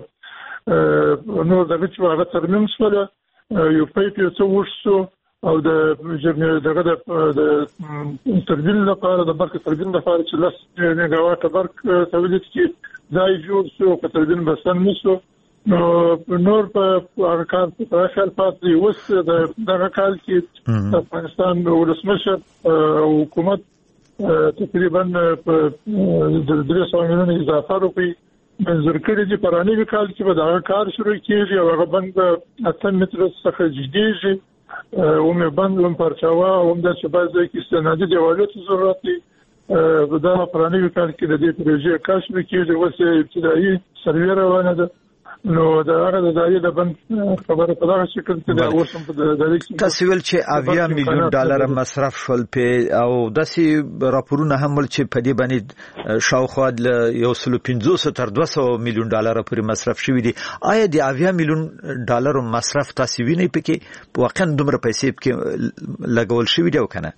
د نور دغه چې هغه ترمیم شوله یو پایپ یو څه وشو او د دغه د تربین لپاره د برق تربین لپاره چې لس میګاواټه برق تولید کړي ځای جوړ شو په تربین بسن نشو. نو نور په هغه کار په خیال پاتې اوس دغه کال کې افغانستان ولسمشر او حکومت تقریبا په درې سوه میلیونه اضافه روپۍ منظور کړي دي. په رانوي کال کې به دغه کار شروع کېږي او هغه بند به اته متره څخه جديږي. ومې بند هم پرچاوه او هم دا چې بعض ځای کې استنادي دیوالو ته ضرورت دی. دا په رانوي کال کې د دې پروژې کار شروع کېږي. اوس ابتدایي سروې روانه ده. نو دا هغه د دایې د بند خبره په دغه شکل کې دا اوس هم په دغه کې تاسو ویل چې اویا میلیون ډالر مصرف شول په او داسې راپورونه هم ول چې په دې باندې شاوخوا یو سل پنځوس تر دوه سوه میلیون ډالر پورې مصرف شوی دي. آیا د اویا میلیون ډالر مصرف تاسو وینئ پکې واقعا دومره پیسې پکې لګول شوی دی او کنه؟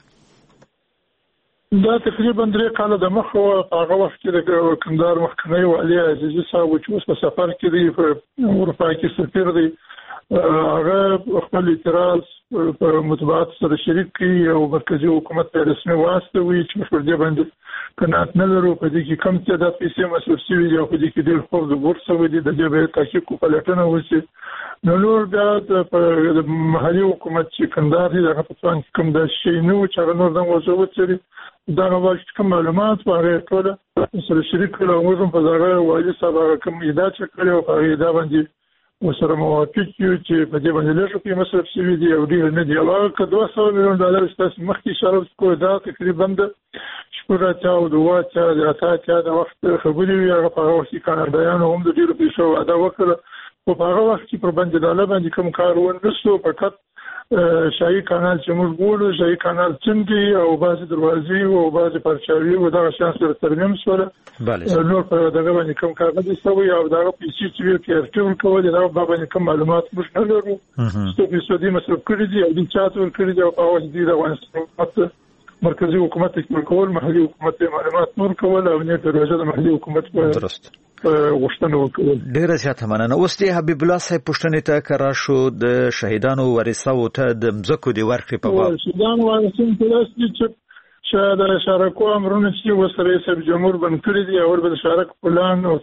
دا تقریبا درې کاله د مخه هغه وخت کې د کندهار مخکنی والي عزیزي صاحب چې اوس په سفر کې دی په اروپا کې سفیر دی هغه خپل اعتراض په مطبوعات سره شریک کړي او مرکزی حکومت ته رسمي واستوي چې پر دې باندې قناعت نه لرو په دې کې کم تعداد پیسې مصرف شوي دي او په دې کې ډېر خور د بورس شوي دي د دې به تحقیق او پلټنه وشي. نو نور بیا د محلي حکومت چې کندهار دی هغه په څنګه کوم د شي نو چې هغه نور د وځو چې دا نو کوم معلومات هغه ټول سره شریک کړو او موږ په ځای واجب سبا کوم ایدا چې کړو په ایدا باندې وسره موافق یو چې په دې باندې له شپې مصرف شوي دي او ډیر نه دی علاوه که دوه سوه میلیون ډالر ستاسو مخکې اشاره کوو دا تقریبا د شپږ اتیا او دوه اتیا د اته اتیا د وخت خبرې وي هغه په هغه وخت کې کاناډایانو هم د ډېرو پیسو وعده وکړه خو په هغه وخت کې پر باندې ډالر باندې کوم کار ونرسو فقط شاهي کانال چې موږ ګورو شاهي کانال څنګه او بعضې دروازې او بعضې پرچاوي او دغه شیان سره ترمیم شوله نور په دغه باندې کوم کاغذ شوی او دغه پیسې چې وي په ارتباط کول دا په باندې کوم معلومات موږ نه لرو څه پیسې مصرف کړي دي او د چاته ورکړي دي او په اوس دي د افغانستان مرکزی حکومت ته کول محلي حکومت معلومات نور کول او نه پروژه د محلي حکومت درست غوښتنه وکړه. ډیره زیاته مننه. اوس د حبیب الله صاحب پوښتنې ته کرا شو د شهیدانو ورثو ته د مزکو دی ورکړي په باب شهیدانو ورثو ته چې شاید د شارکو امرونه چې وسره رئیس جمهور بن کړی دی او د شارک پلان او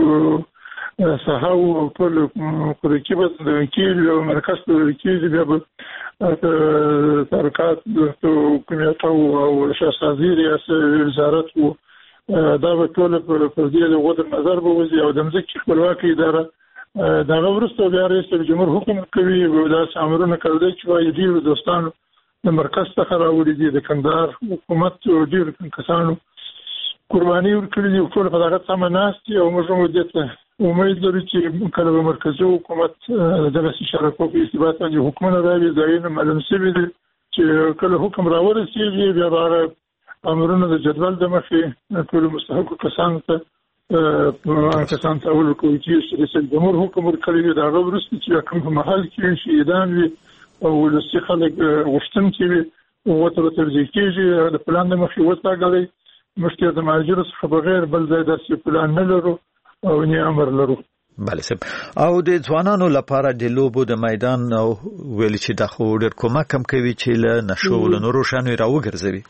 صحاو او ټول قرقیبه د وکیل او مرکز د وکیل بیا ترکات د حکومت او شاسازي ریاست وزارت وو دا به ټول پر دې د غوډ نظر به وځي او د مځکې خپلواکي اداره دا ورسته بیا رئیس جمهور حکم کوي او دا امرونه کوي چې وايي ډیر دوستانو د مرکز څخه راوړي دي د کندهار حکومت او ډیر کسانو قرباني ورکړي دي ټول په دغه سم ناستي او موږ مو دې امید لرو چې کله مرکزي حکومت دغه شرکو په ثبات باندې حکومت راوي ځایونه معلوم شوي دي چې کله حکم راورسیږي بیا به امرونه د جدول د مخې ټول مستحق کسان ته کسان ته ورکوي چې رئیس جمهور حکم ورکړي دا غوښتي چې کوم په محل کې شهیدان وي او ولسی خلک غوښتنې وي او تر ترځي کېږي د پلان د مخې وڅاګلې مشکل د ماجر څخه بغیر بل ځای د پلان نه لرو او نه امر لرو. بله صاحب او د ځوانانو لپاره د لوبو د میدان او ویل چې د خو ډېر کومک هم کوي چې له نشو له نورو شانو راوګرځوي.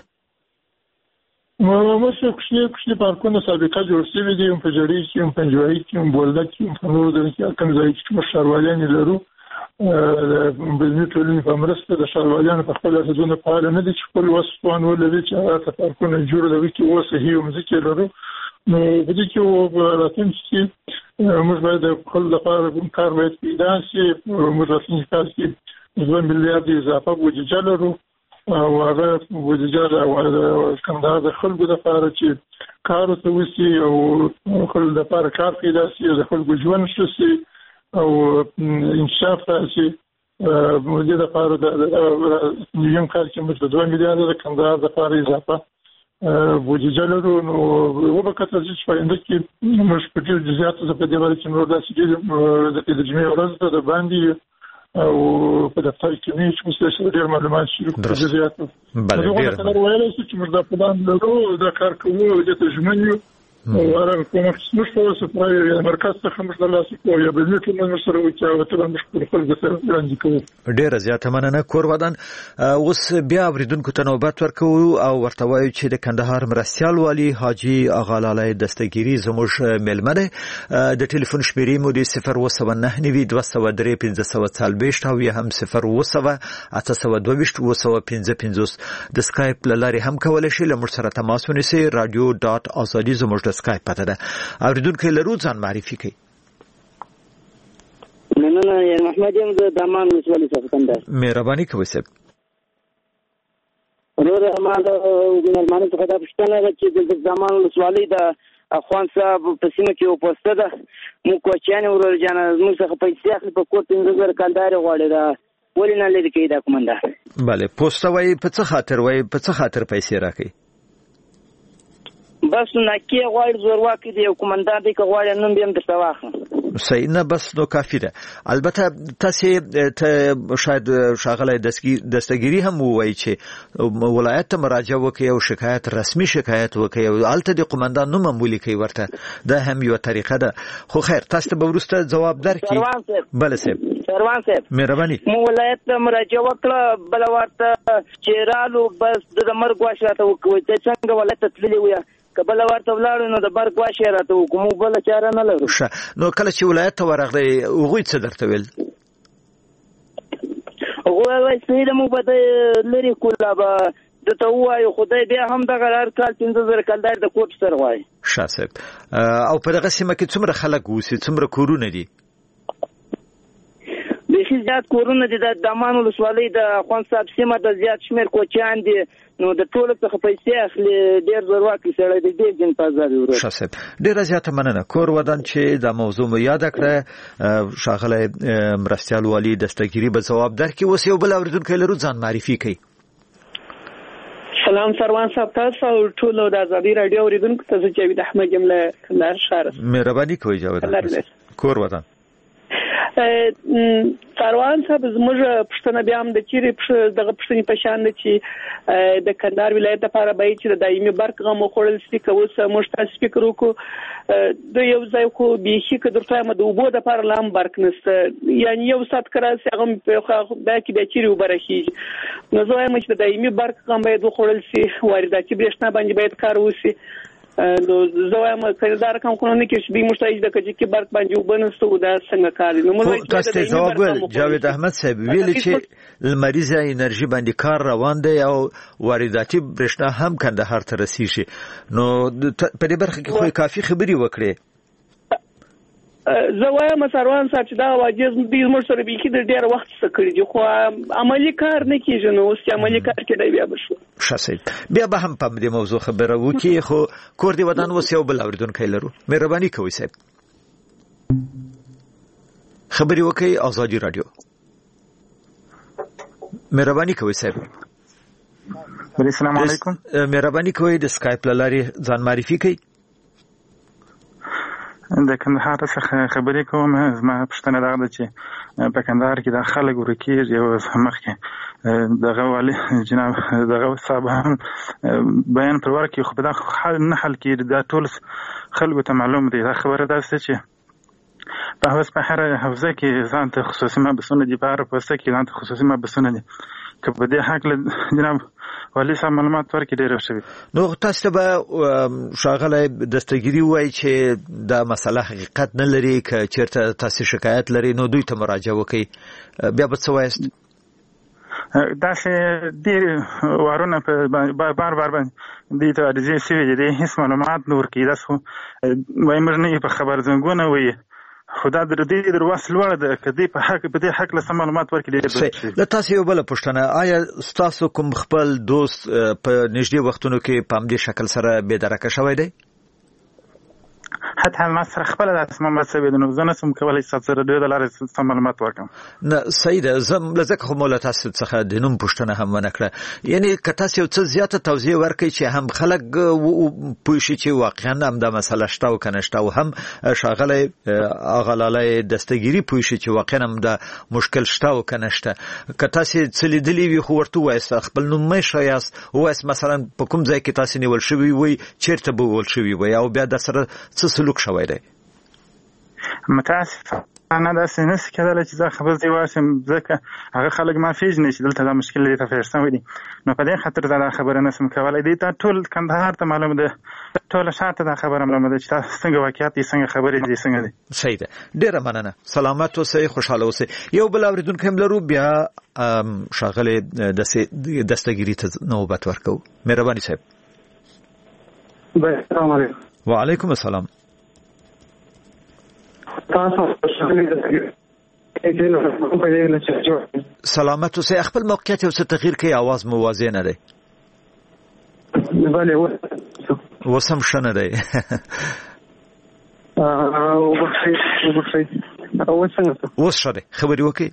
موږ کوشش کوشش پارکونه سابقه جوړ شوي دي په جړی کې په پنجوي کې په بولدک کې په نورو ځایونو کې کوم ځای چې موږ شارواليان لرو د بلنی ټولنې په مرسته د شارواليان په خپل ځونه فعال نه دي چې خپل وسپان ولري چې هغه پارکونه جوړوي کې اوس هي مزه لرو نو په دې کې راتلونکي کې موږ باید د خپل لپاره کار باید پیدا شي موږ راتلونکي کال کې دوه میلیارډ اضافه بودیجه لرو او هغه بودیجه او کندهار د خلکو لپاره چې کار وسوي او خلکو لپاره کار پیدا شي د خلکو ژوند ښه شي او انشاف راشي موږ د لپاره د نیم کال کې موږ د دوه میلیارډ د کندهار لپاره اضافه بودیجه لرو نو وبکته چې په انده کې موږ په ډېر جزئیات په دې باندې چې نور داسې د د جمعې ورځ ته د باندې او په دفتر کې نه چې مستشار ډېر معلومات شي په جزئیات بله ډېر نو ویل چې موږ د پلان لرو د کار کوو د ترجمه یو او هغه کومه څه څه پرای مرکز څخه موږ د لاسه کوو یا بل څه موږ سره وکړو ته موږ په خپل ځای وړاندې کوو. ډېر زیاته مننه کور ودان. اوس بیا اوریدونکو ته نوبت ورکو او ورته وایو چې د کندهار مرستیال والی حاجی اغا لالی دستګيري زموږ میلمه دی. د ټلیفون شمیرې مو د صفر اووه سوه نهه نوي دوه سوه درې پنځه سوه څلوېښت او یا هم صفر اووه سوه اته سوه دوه ویشت اووه سوه پنځه پنځوس د سکایپ له لارې هم کولی شئ له موږ سره تماس ونیسئ. رادیو ډاټ ازادي زموږ د سکایپ پته ده. اوریدونکو لرو ځان معرفي کړئ. مننه یا محمد یم د دامان ولسوالۍ څخه کندهار. مهرباني کوئ صاحب. ورور ما د مېلمانه څخه دا پوښتنه ده چې د دامان ولسوالۍ د اخوان صاحب په سیمه کې یو پوسټ ده موږ کوچیان ورور جان موږ څخه پیسې اخلي په کوټ پنځه زره کندهار غواړي دا ولې نه لري کې دا کومنده. بله پوسټ وای په څه خاطر وای په څه خاطر پیسې راکړي بس نکي غواړي زور واکي دی کومندار دی غواړي نن بیم درته واخلم صحیح نه بس نو کافی ده. البته تاسو ته شاید شاغله دستګيري هم وایي چې ولایت ته مراجعه وکړي او شکایت رسمي شکایت وکړي او الته د قومندان نوم معمولی کوي ورته دا هم یو طریقه ده. خو خیر تاسو ته به ورسته جواب درکړي. بله صاحب سروان صاحب مهرباني مو ولایت ته مراجعه وکړه بل ورته چې رالو بس د مرګ واشه راته وکوي ته څنګه ولایت ته تللی ویا کبل ورته ولاړو نو د مرګ واشه راته وکوم بل چاره نه لرو نو کله چې ولایت ته ورغلی هغوی څه درته ویل هغوی وایي سیده مو به د لرې کوله به درته ووایو خدای بیا هم دغه هر کال پنځه زره کلدار د کوټ سر غواړي ښه صاحب او په دغه سیمه کې څومره خلک اوسي څومره کورونه دي بیخي زیات کورونه دي د دامان ولسوالۍ د اخوند صاحب سیمه د زیات شمېر کوچیان دي نو د ټولو څخه پیسې اخلي ډېر زورواکي سړی دی ډېر جن پازار دی ورور ښه صاحب ډېره زیاته مننه کور ودان چې دا موضوع مو یاد کړه ښاغلی مرستیال والي دستګیري به ځواب درکړي اوس یو بل اورېدونکی لرو ځان معرفي کوي سلام سروان صاحب تاسو او ټول د ازادي رادیو اوریدونکو ته جاوید احمد جمله کندهار ښار مهرباني کوئ جاوید احمد کور ودان سروان صاحب زموږ پښتنه بیا هم د چیرې دغه پښتنې په شان ده چې د کندهار ولایت لپاره به چې د دایمي برق غم وخوړل شي که اوس موږ تاسو فکر وکړو د یو ځای خو بیخي که درته وایم د اوبو دپاره لا هم برق نشته یعنې یو ساعت که راسي هغه دا کې بیا چیرې اوبه رسېږي نو زه وایم چې د دایمي برق غم باید وخوړل شي وارداتي برېښنا باندې باید کار وشي نو زه وایم که دا رقم خو نه کېږي چې دوی موږ ته د کجکي برق باندې اوبه نشته دا څنګه کار دی نو موږ تاسو ته ځواب ویل جاوید احمد صاحب ویلي چې لمریزه انرژي باندې کار روان دی او وارداتي برېښنا هم کندهار ته رسېږي نو په دې برخه کې خو کافي خبرې وکړې زه وایم سروان صاحب چې دا واجب دی موږ سره بیخي د ډېر وخت څخه کړي دي خو عملي کار نه کېږي نو اوس چې عملي کار کېدی بیا به شو ښه صحیح بیا به هم په دې موضوع خبره وکړي خو کور دې ودان اوس یو بل اورېدونکی لرو مهرباني کوئ صاحب خبرې وکړئ ازادي راډیو مهرباني کوئ صاحب السلام علیکم مهرباني کوئ د سکایپ له لارې ځان معرفي کړئ د کندهار څخه خبرې کوم زما پښتنه دا ده چې په کندهار کې د خلک ورکیږي او مخکې دغه والي جناب دغه صاحب هم بیان پر ورکړي خو په دا حل نه حل کېږي دا ټول خلکو ته معلوم دی دا خبره داسې چې په هوس په هر حوزه کې ځان ته خصوصي مبحثونه دي په هر پوسټ کې ځان ته خصوصي مبحثونه دي که په دې حق له جناب والي صاحب معلومات ورکړي ډېر شوي نو تاسو ته به ښاغلی دستګیري ووایي چې دا مسله حقیقت نه لري که چېرته تاسو شکایت لري نو دوی ته مراجعه وکړئ بیا به څه وایاست داسې ډېر وارونه په بار بار باندې دوی ته عریضې شوي دي دوی هېڅ معلومات نه ورکوي داسې خو وایي موږ نه یو په خبرزنګونه وایي خو دا د دې در وس لوړه ده که دې په حق په دې حق له سم معلومات ورکړي له تاسو یو بله پوښتنه آیا ستاسو کوم خپل دوست په نږدې وختونو کې په همدې شکل سره بېدرکه شوی دی حتی ما سره خپله داسې معلومات شوي دي نو زه نشم کولی چې تاسو راډیو د لارې سم معلومات ورکړم نه صحیح ده زه ځکه خو مو له تاسو څخه د نوم پوښتنه هم ونه کړه یعنې که تاسو یو څه زیاته توضیح ورکړئ چې هم خلک پوه شي چې واقعا همدا مسله شته او که نه شته او هم ښاغلی اغا لالی دستګیري پوه شي چې واقعا همدا مشکل شته او که نه شته که تاسو څه لیدلي وي خو ورته ووایاست خپل نوم مه ښایاست ووایاست مثلا په کوم ځای کې تاسو نیول شوي وئ چېرته به وول شوي وئ او بیا در سره څه سلوک شوی دی متاسفانه داسې نشي کېدلی چې زه خبر ځای واسم ځکه هغه خلک ما پېژني چې دلته دا مشکل دې ته پیښ شوی دی نو په دې خاطر زه دا خبره نشم کولی دې ته ټول کندهار ته معلومه ده ټوله ښار ته دا خبره معلومه ده چې دا څنګه واقعیت دی څنګه خبرې دي څنګه دي صحیح ده ډېره مننه سلامت اوسئ خوشحاله اوسئ یو بل اورېدونکی هم لرو بیا ښاغلی دستګیري ته نوبت ورکوو مهرباني صاحب السلام علیکم وعلیکم السلام سلامت اوسئ خپل موقعیت یو څه تغییر کړئ اواز مو واضح نه دی بله اوس هم ښه نه دی اوس ښه دی خبرې وکړئ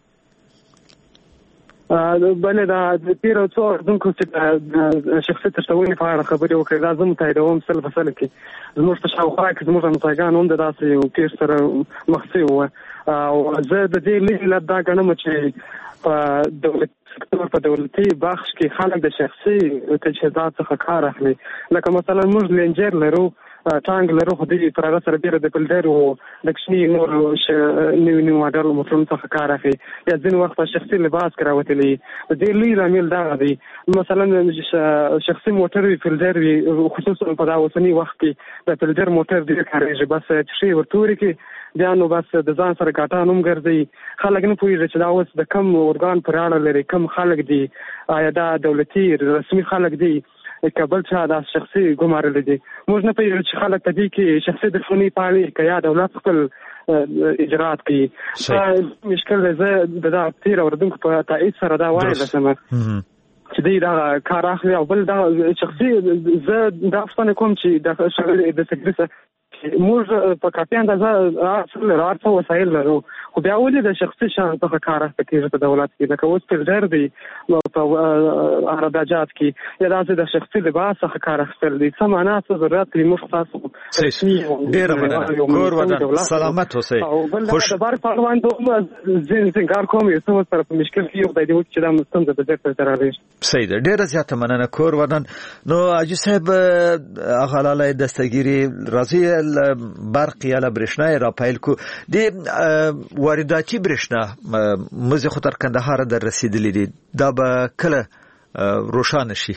بله دا د تېرو څو اورېدونکو چې شخصي تشتونې په اړه خبرې وکړې دا زه متحدوم سل په سل کې زموږ په شاوخوا کې زموږ همسایګان هم د داسې یو کیس سره مخ شوي وو او زه د دې لږ علت دا ګڼم چې په دولتي سکتور په دولتي بخش کې خلک د شخصي تجهیزات څخه کار اخلي لکه مثلا موږ لینجر لرو ټانګ لرو خو دې پر هغه سره ډېر د بلډر او د کشنی نور نوی نوی ماډل موټرونو څخه کار اخلي یا ځینې وخت په شخصي لباس کې راوتلی دې لوی لامل دغه دی مثلا شخصي موټر وي فلډر وي خصوصا په دا اوسني وخت کې د فلډر موټر ډېر کارېږي بس چې شی ورتوري کې بیا نو بس د ځان سره ګاټا نوم ګرځي خلک نه پوهېږي چې دا اوس د کم ارګان پر اړه لري کم خلک دي آیا دا دولتي رسمي خلک دي کابل چا دا شخصي ګمارل دي موږ نه پوهېږو چې خلک په دې کې شخصي دښمني پالي که یا دولت خپل اجرات کوي مشکل زه د دا تیر اورېدونکو په تایید سره دا وایم چې دوی دا کار اخلي او بل دا شخصي زه دا پوښتنه کوم چې د شغلې د سکرټ موږ په کافي اندازه اصل راځو وسایل لرو خو بیا ولې د شخصي شان په کار اخته کېږي په دولت کې لکه اوس فلډر دی په عرباجات کې یا داسې د شخصي لباس څخه کار اخیستل دي څه معنا څه ضرورت لري موږ تاسو ډېره مننه کور ودان سلامت اوسئ خوش د بار پروان ته زین څنګه کوم یو څه سره په مشکل کې یو د دې وخت چې دا مستند د دې تر راځي صحیح ده ډېره زیاته مننه کور ودان نو اجي صاحب هغه لاله دستګيري راځي برق یا برېښنا را پایل کو د وارداتي برېښنا مزه خطر کندهار در رسیدلې دي دا به کله روشان شي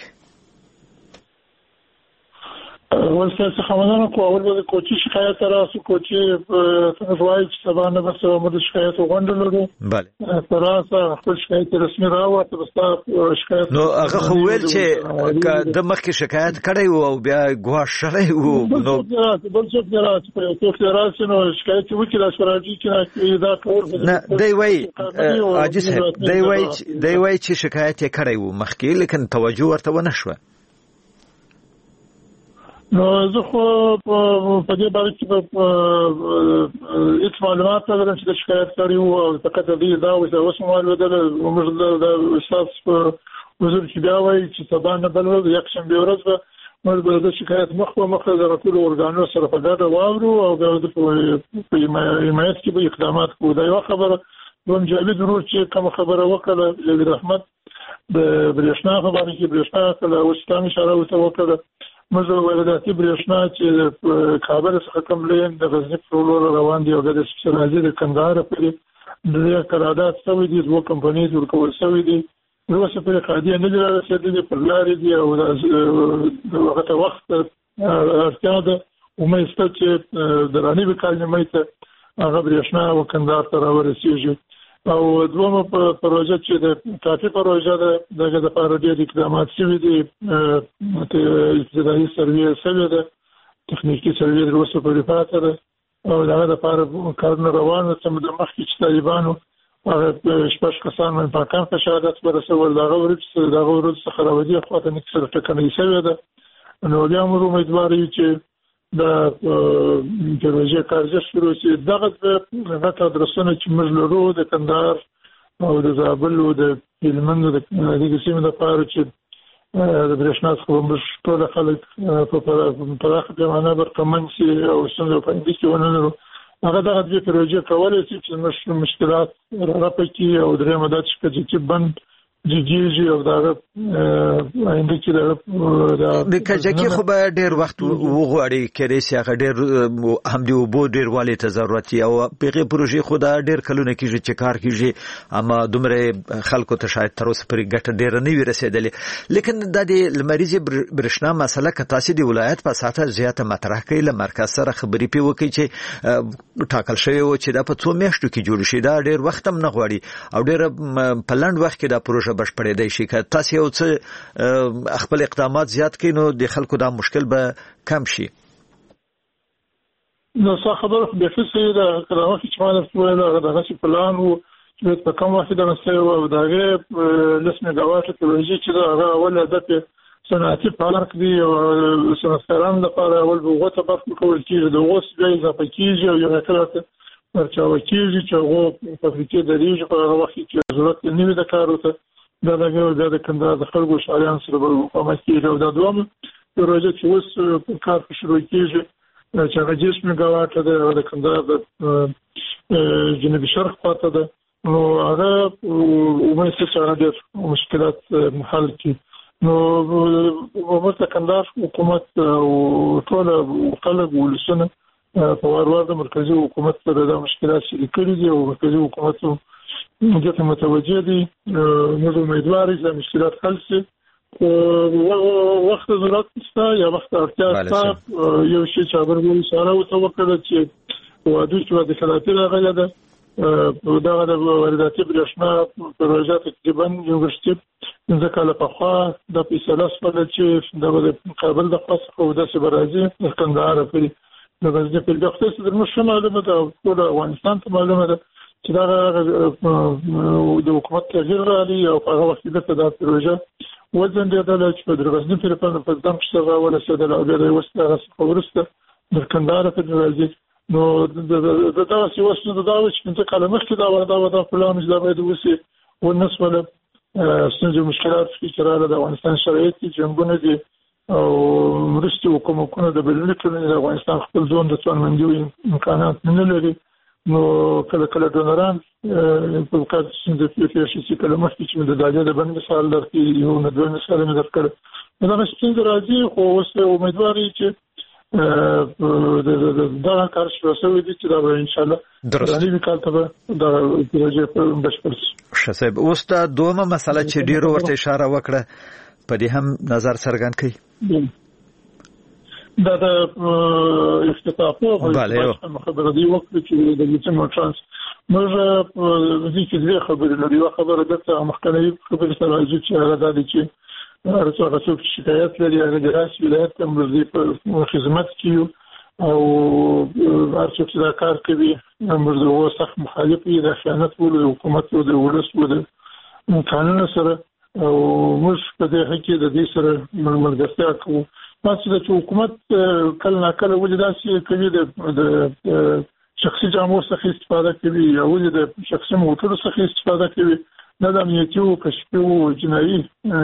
اول څه خبرونه کو اول د کوچي شکایت راځي کوچي په وایي چې سبا نه بس موږ شکایت وغوندلو bale تراسه خپل شکایت رسمي راوته بس شکایت نو هغه خو ویل چې د مخکې شکایت کړی وو او بیا ګواښ شړی وو نو بل څه راځي په یو څه راځي نو شکایت وکړي دا سراجي چې دا کور نه دی وای اجي صاحب دی وای دی وای چې شکایت یې کړی وو مخکې لیکن توجه ورته ونه شو نو زه خو په دې باندې چې هیڅ معلومات نه لرم چې د شکایت کړی وو او فقط دې دا اوس معلومات ده موږ د استاد په حضور کې بیا وایي چې سبا نه بل ورځ یک شنبه ورځ به موږ د شکایت مخ په مخ د ټولو ارګانونو سره په ګډه واورو او د په حمایت کې به اقدامات کوو دا یو خبره دوم جاوید ورور چې کوم خبره وکړه جاوید رحمت د برېښنا خبرې کې برېښنا کله اوس تاسو اشاره وکړه موږ وارداتي برېښنا چې کابل څخه کوم لین د غزنی په لور روان دي او د سپیشلایزي د کندهار پورې د قرارداد شوی دي دوه کمپنۍ ورکول شوی دي نو څه په قاعده نه لري رسیدلي پر لارې دي او د وخت وخت اړتیا ده او مې ست چې دراني وکړنه مې ته هغه برېښنا و کندهار ته راورسیږي او دومره په پروژه چې د کافي پروژه ده دغه د لپاره ډېر اقدامات شوي دي ابتدایي سروې شوې ده تخنیکي سروې وروسته پورې پاتې ده او دغه لپاره کارونه روان دي چې د مخکې چې طالبانو هغه شپږ کسان من پاکستان په شهادت ورسول دغه ورځ دغه ورځ څخه راوځي خو ته نکسر ټکنۍ شوې ده نو بیا موږ امیدوار یو چې د پروژې کارجه شروع شي دغه د غټ ادرسونه چې موږ لرو د کندهار او د زابل او د هلمند د دغه سیمې لپاره چې د برېښنا څخه موږ ټول خلک په پراخه پیمانه برخمن شي او څنګه په دې کې ونلرو هغه دغه د پروژې کولای شي چې موږ مشکلات راپکې او درې مدت چې بند جیجی او دا آینده کې دا د کجکی خو به ډیر وخت وغواړي کړي چې هغه ډیر هم دی وبو ډیر والی ته ضرورت او پیغه پروژې خو دا ډیر کلونه کېږي چې کار کېږي اما دومره خلکو ته شاید تر اوسه پرې ګټه ډیر نه وي رسیدلې لیکن د دې لمریزي برښنا مسله که تاسو د ولایت په ساته زیاته مطرح کړئ له مرکز سره خبرې پی وکړي چې ټاکل شوی و چې دا په څو میاشتو کې جوړ شي دا ډیر وخت هم نه غواړي او ډیر په لنډ وخت کې دا پروژه بشپړې دی شي که تاسو یو څه خپل اقدامات زیات کړئ نو د خلکو دا مشکل به کم شي نو څه خبره به څه دا کله چې ما نه ویل دا چې پلان وو چې په کوم وخت دا نسې او داغه لسمه غواړي پروژې چې دا اول هدف صنعتي پالک دی او صنعتکاران لپاره اول بوغه برخه کول کېږي د اوس ځای اضافه کېږي او یو کله ورچاو کېږي چې هغه په فکر درېږي په هغه وخت کې ضرورت نه وي د کار وته دا دغه د کندهار د خلکو شاریان سره مقاومت کېږي او دا دوه پروژه چې اوس کار شروع کېږي چې هغه جسم غواړي د کندهار د جنوبي شرق خواته ده نو هغه ومه څه د مشکلات حل کی نو ورته کندهار حکومت او ټول خلک ولسونه په وار وار د مرکزی حکومت سره د مشکلات شریکړي دي او مرکزی حکومت دغه متوجه دي موږ امیدوار یو چې مشکلات حل شي وخت ضرورت شته یا وخت اړتیا شته یو شی چې خبرونه سره وتوکل چې وادي چې د خلاتي راغله ده دا د وارداتي برېښنا پروژه تقریبا یو ورشتي ځکه له پخوا د فیصله سپل چې د کابل د خاص خو د سبرازي د کندهار په د غزنی په دغه څه د مشه معلومه ده او د افغانستان ته معلومه ده چې دا د حکومت تغییر راغلی او هغه وخت د دا پروژه وزن دی د چې د غزنی په په دم څخه ولا څه د لابد وسته خبرسته د کندهار په دغه نو د دا چې وسته د دا چې څنګه کلمه کې دا وردا ودا پلان چې دا باید وسی ونسوله څنګه مشکلات چې راغله د افغانستان شرایط چې جنګونه دي او مرستې حکومتونه د بلنې ټولنې د افغانستان خپل ځون د څومره امکانات نه لري نو کله کله ډونران په کار چې د پیښې شي کلمه چې د داجه د بند مثال درکې یو نه دوه مثال نه درکړ دا څنګه راځي خو اوس امیدوار یم چې دا کار شوی دی چې دا ان شاء الله درسته دې کال ته دا پروژه په بشپړ شي صاحب اوس دا دومره مسله چې ډیرو ورته اشاره وکړه په دې هم نظر څرګند کړي دا د افتتاح په خبره دی وخت چې د میټم ترانس موږ د دې کې خبرې لري او خبره ده مخکنی خبره سره چې هغه د چې ارڅو څوک شکایت لري هغه د راس ولایت ته مرزي په خدمت کې او ارڅو چې دا کار کوي موږ د وسخ مخالف دي د خیانت ول حکومت او د ولس و د قانون سره او موږ په دې حق د دې سره مرګستیا کوو تاسو د حکومت کله نه کله ولې داسې کوي د شخصي جامو څخه استفاده کوي او د شخصي موټر څخه استفاده کوي نه د امنیتي او کشفي جنایي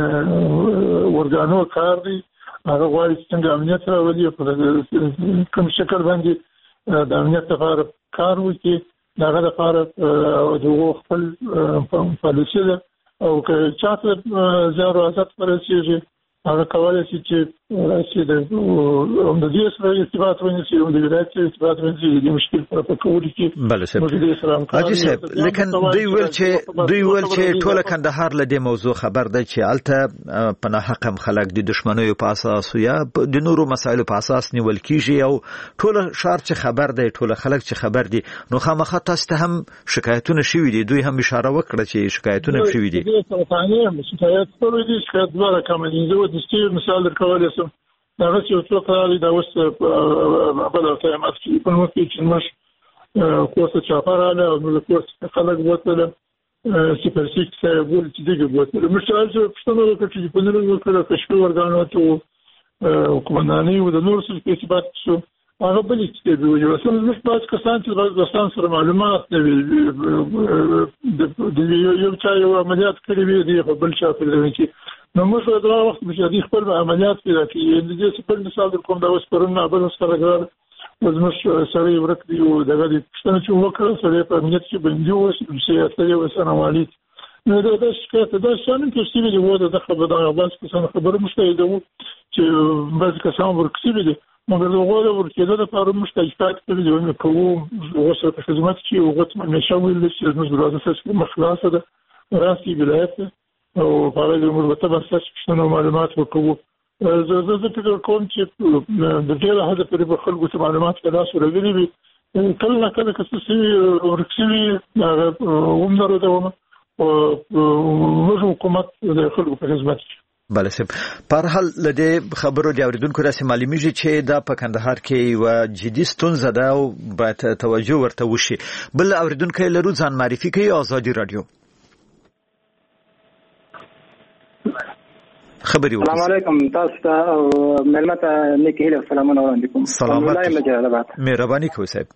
ورګانو کار دی هغه غواړي څنګه امنیت راولي په کوم شکل باندې د امنیت لپاره کار وکړي هغه لپاره د خپل پالیسي او که چاته زیار آزاد پرسیږي هغه کولای شي چې راشي د د دې سره ارتباط ونیسي او د ولایت سره ارتباط ونیسي د مشکل پر پکول کې بله صاحب حاجی صاحب لیکن دوی ول چې دوی ول چې ټول کندهار له دې موضوع خبر ده چې الته پناه حق خلک د دشمنیو په اساس یا د نورو مسایلو په اساس نیول کیږي او ټول شهر چې خبر ده ټول خلک چې خبر دي نو خامخا تاسو ته هم شکایتونه شوي دي دوی هم اشاره وکړه چې شکایتونه شوي دي شکایت شوي دي شکایت دوه کومه د ستیر مثال درکولای شم دا چې څو کاري دا وس په بل ځای ماسکی په نو کې چې مش کوڅه چاپاراله او نو کوڅه خلک وته چې پر سیټ سره ول چې دیګ وته مثال چې پښتنو کې په نورو کې کشفي ورګانو ته کومنداني او د نور څه په ثبات شو هغه بل چې دی یو څه مش پاس کسان چې د ځان سره معلومات دی یو چا یو عملیات کړی وي دی په بل چا په دې کې نو موږ دا وخت چې د خپل عملیات پیدا کړي د دې څخه په مثال کوم دا اوس پرونه بل سره غواړم زموږ سره ورک دی او دغه د پښتنو چې وکړه سره په امنیت کې بندي و چې سره وسنه والي نو دا د شکایت د شانو کې چې دی وو د خبره د بس څه خبره مشته دی چې بس کسان ورکسي دي مګر دا غوړ ورکېده د پاره مشتاقات کوي نو کوم وسه په خدمت کې او غوښتنه نشوي چې موږ راځو چې مخلاصه ده راسي ولایت او په اړه موږ به تاسو څخه معلومات وکړو زه زه فکر کوم چې د ډېر حد پورې په خلکو ته معلومات پیدا سره غوړي وي کله کله که څه ورکسي ومنره دومره او حکومت د خلکو په خدمت کې بله سم پر حال لدې خبرو دی اوریدونکو راسي معلومیږي چې دا په کندهار کې یو جدي ستونزه ده او باید توجه ورته وشي بل اوریدونکو لرو ځان معرفي کوي آزادي رادیو خبري السلام علیکم تاسو ته ملمت نیکی هیله سلامونه وړاندې کوم سلامات مهرباني کوئ صاحب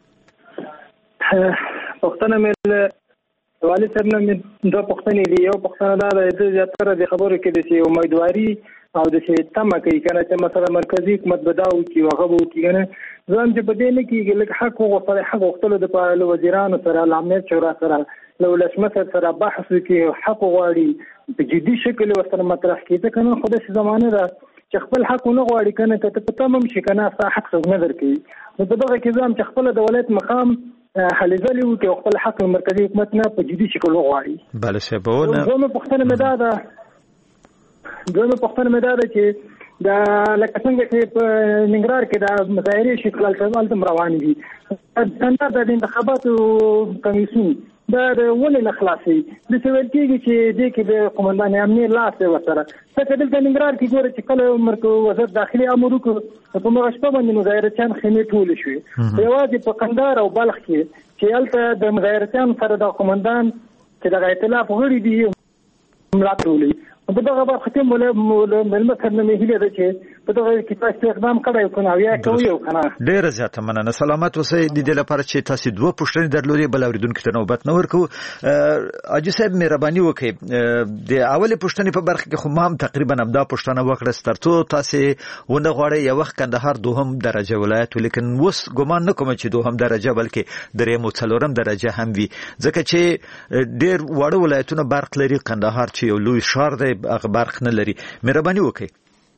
پښتنه مل والي سره مې دا پښتنې دی یو پښتنه دا د زیاتره د خبرو کې د امیدواري او د چې تمه کوي کنه چې مثلا مرکزی حکومت بداو کی هغه وو کیږي ځان چې بدې نه کیږي لکه حق او غوښتل حق غوښتل د پاره وزیرانو سره لامل شورا سره لو لشمت سره بحث کې حق غواړي په جدي شکل ورسره مطرح کیږي کنه خو د زمانه را چې خپل حق نه غواړي کنه ته په تمام شي کنه ستا حق څنګه نه درکوي نو په دغه کې ځم چې خپل د ولایت مقام هلې ځلې وکړي خپل حق مرکزي حکومت نه په جدي شکل وغواړي بله صاحبونه دومره پوښتنه مې دا ده دومره پوښتنه مې دا ده چې دا لکه څنګه چې په ننګرهار کې د مظاهرې شکل التم روان دي څنګه د انتخاباتو کمیسیون دا د ولې نه خلاصي د سوال کېږي چې د کې د قومندان امنیت لاس وسره څنګه د ننګرهار کې ګوره چې کله مرکو وزارت داخلي امر وکړ په موږ شپه باندې مظاهرچیان خیمې ټول شوې یوازې په قندهار او بلخ کې چې البته د مظاهرچیان سره د قومندان چې د ائتلاف غړي دي ملاتړي په دغه برخه کې مولا ملمت نه هیله ده چې په دغه کې تاسو اقدام کړی کنه او یا کوي او کنه ډیر زیاته مننه سلامت اوسئ د دې لپاره چې تاسو دوه پوښتنې درلودې بل اوریدونکو ته نوبت نه ورکو اجي صاحب مهرباني وکړئ د اولې پوښتنې په برخه کې خو ما هم تقریبا همدا پوښتنه وکړه سترته تاسو ونه غواړئ یو وخت کندهار دوهم درجه ولایت ولیکن اوس ګمان نه کوم چې دوهم درجه بلکې دریم او څلورم درجه هم وي ځکه چې ډیر وړ ولایتونه برق لري قندهار چې یو لوی ښار دی هغه برق نه لري مهرباني وکړئ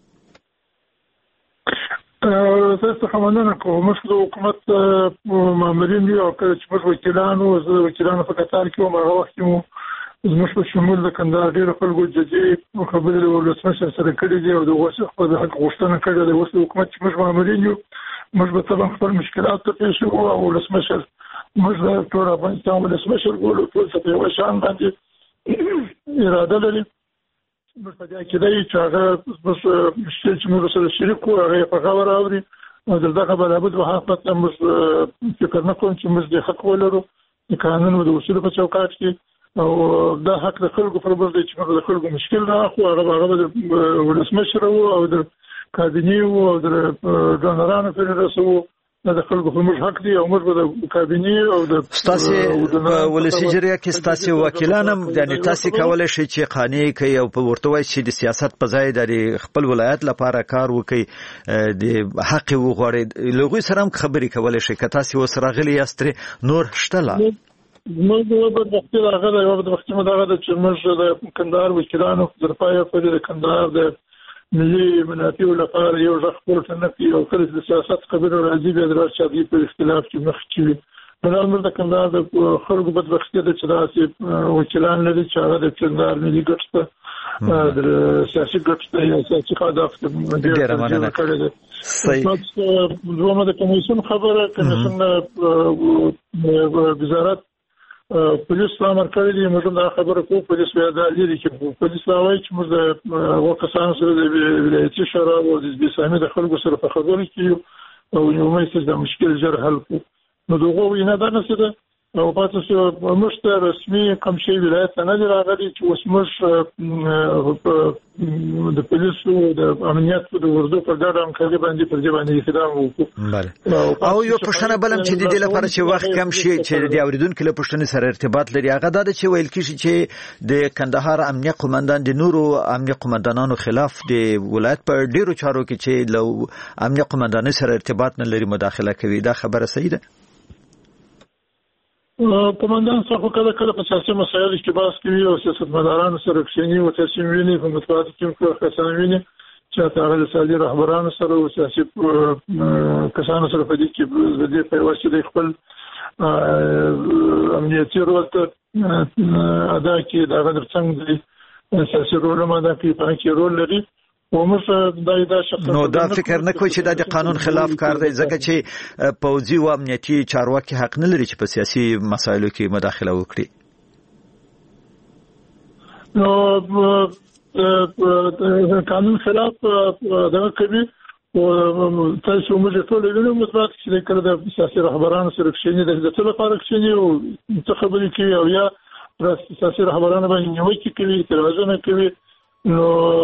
تاسو خمنونه کوم مشر حکومت مامورین دي او چې موږ وکیلانو وکیلانو په قطار کې عمر وخت مو زموږ په شمول د کندهار ډیرو خلکو جدي خبرې له ولسمشر سره کړې دي او د وسه خپل حق غوښتنه کړې ده وسه حکومت چې موږ مامورین یو موږ به طبعا خپل مشکلات ته پیښ شو او ولسمشر موږ د ټول افغانستان ولسمشر ګولو ټول څه په وشان باندې اراده لري موږ په دې کې دی چې هغه مشکل چې موږ سره شریک وو هغه په خبره اوري او دغه برابر د حقیقت موږ فکر نه کوم چې موږ د حق ولرو د قانون او د اصول په چوکاټ کې او دا حق د خلکو پر بل دی چې موږ د خلکو مشکل نه خو هغه هغه د ولسمشر او د کابینې او د ډونرانو پر رسو د خلکو په موږ حق دی او موږ د کابینې او د تاسو ولسی جریه کې تاسو وکیلانم یعنی تاسو کولای شئ چې قانوني کوي او په ورته وایي چې د سیاست په ځای د خپل ولایت لپاره کار وکړي د حق وغواړي لغوي سره هم خبرې کولای شئ که تاسو وسره غلي یاست نور شته لا موږ د وخت راغلی او د وخت مداغه چې موږ د کندهار وکیلانو د پایه په د کندهار د ملي منافع لپاره یو ځخ پورته نه کوي او کله د سیاست خبرو راځي به درته چې په اختلاف کې مخ چوي بلال مرده کندهار د خلکو بدبختي ده چې داسې وکیلان لري چې هغه د کندهار ملي ګټ ته د سیاسي ګټ ته یا سیاسي هدف ته ډېر مننه کړې ده صحیح دومره د کمیسیون خبره کمیسیون وزارت پولیس امر کړی دی موږ دا خبره کوو پولیس ویل دي چې پولیس وايي چې موږ د وکاسان سره د ولایتي شورا او د اسلامي د خلکو سره په خبرو کې او یو مې د مشکل جر حل کو نو دغه وینا دا نه ده او پاتې شو موږ ته رسمي کوم شی ولایت نه دی راغلی چې اوس موږ د پولیسو د امنیت د وردو په ډاډه همکاري باندې پر ځای باندې اقدام وکړو او یو پښتنه بلم چې د دې لپاره چې وخت کم شي چې د اوریدونکو له پښتنې سره ارتباط لري هغه دا چې ویل کیږي چې د کندهار امنیه قومندان د نورو امنیه قومندانانو خلاف د ولایت په ډیرو چارو کې چې لو امنیه قومندان سره ارتباط نه لري مداخله کوي دا خبره صحیح ده قومندان څخه کله کله په سیاسي مسایلو کې بحث کوي او سیاستمدارانو سره کښیني او تصمیم ویني په مطبوعاتو کې کسان ویني چې هغه د سیاسي رهبرانو سره او سیاسي کسانو سره په دې کې د دې په واسطه خپل امنیتي رول ته ادا کوي دا غوډه څنګه دی سیاسي رول هم ادا کوي په کې رول لري نو دا فکر نه کوي چې دا د قانون خلاف کار دی ځکه چې پوځي او امنیتي چارواکي حق نه لري چې په سیاسي مسایلو کې مداخله وکړي نو قانون خلاف دا کوي او تاسو موږ ټول وینو مطلب چې کله د سیاسي رهبرانو سره کښیني د ټول لپاره کښیني او انتخابي کوي او یا سیاسي رهبرانو باندې نیوکه کوي تلویزیون کوي نو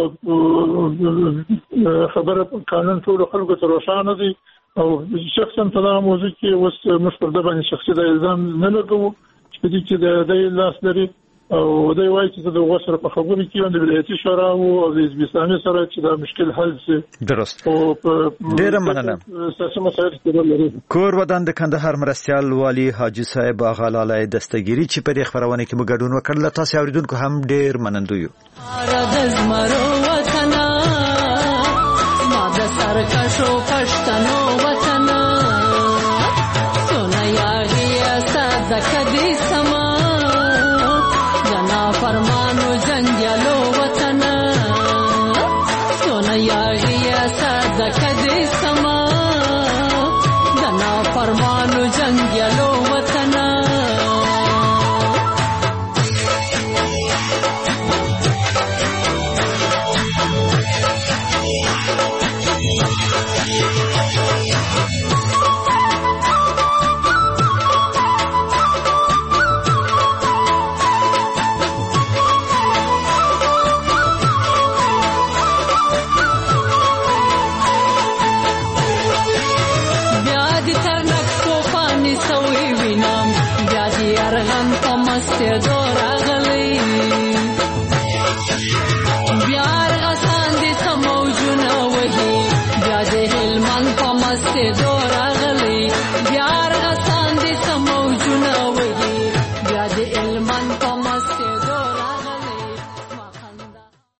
خبره قانون ټول خلکو ته روښانه دي او شخصا په دا موضوع کې اوس مشکل ده باندې شخصي د الزام نه لګو چې دې چې د لاس لري او دوی وایي چې د هغو سره په خبرو کې د ولایتي شورا او د حزب اسلامي سره چې دا مشکل حل شي. درست. ډیره مننه. سیاسي مسایل کې لري. کور ودان د کندهار مرستيال والي حاجی صاحب اغا لاله دستګيري چې په دې خبرونه کې موږ ګډون وکړل. تاسو اوریدونکو هم ډیر منندو یو. ما د سر کا شو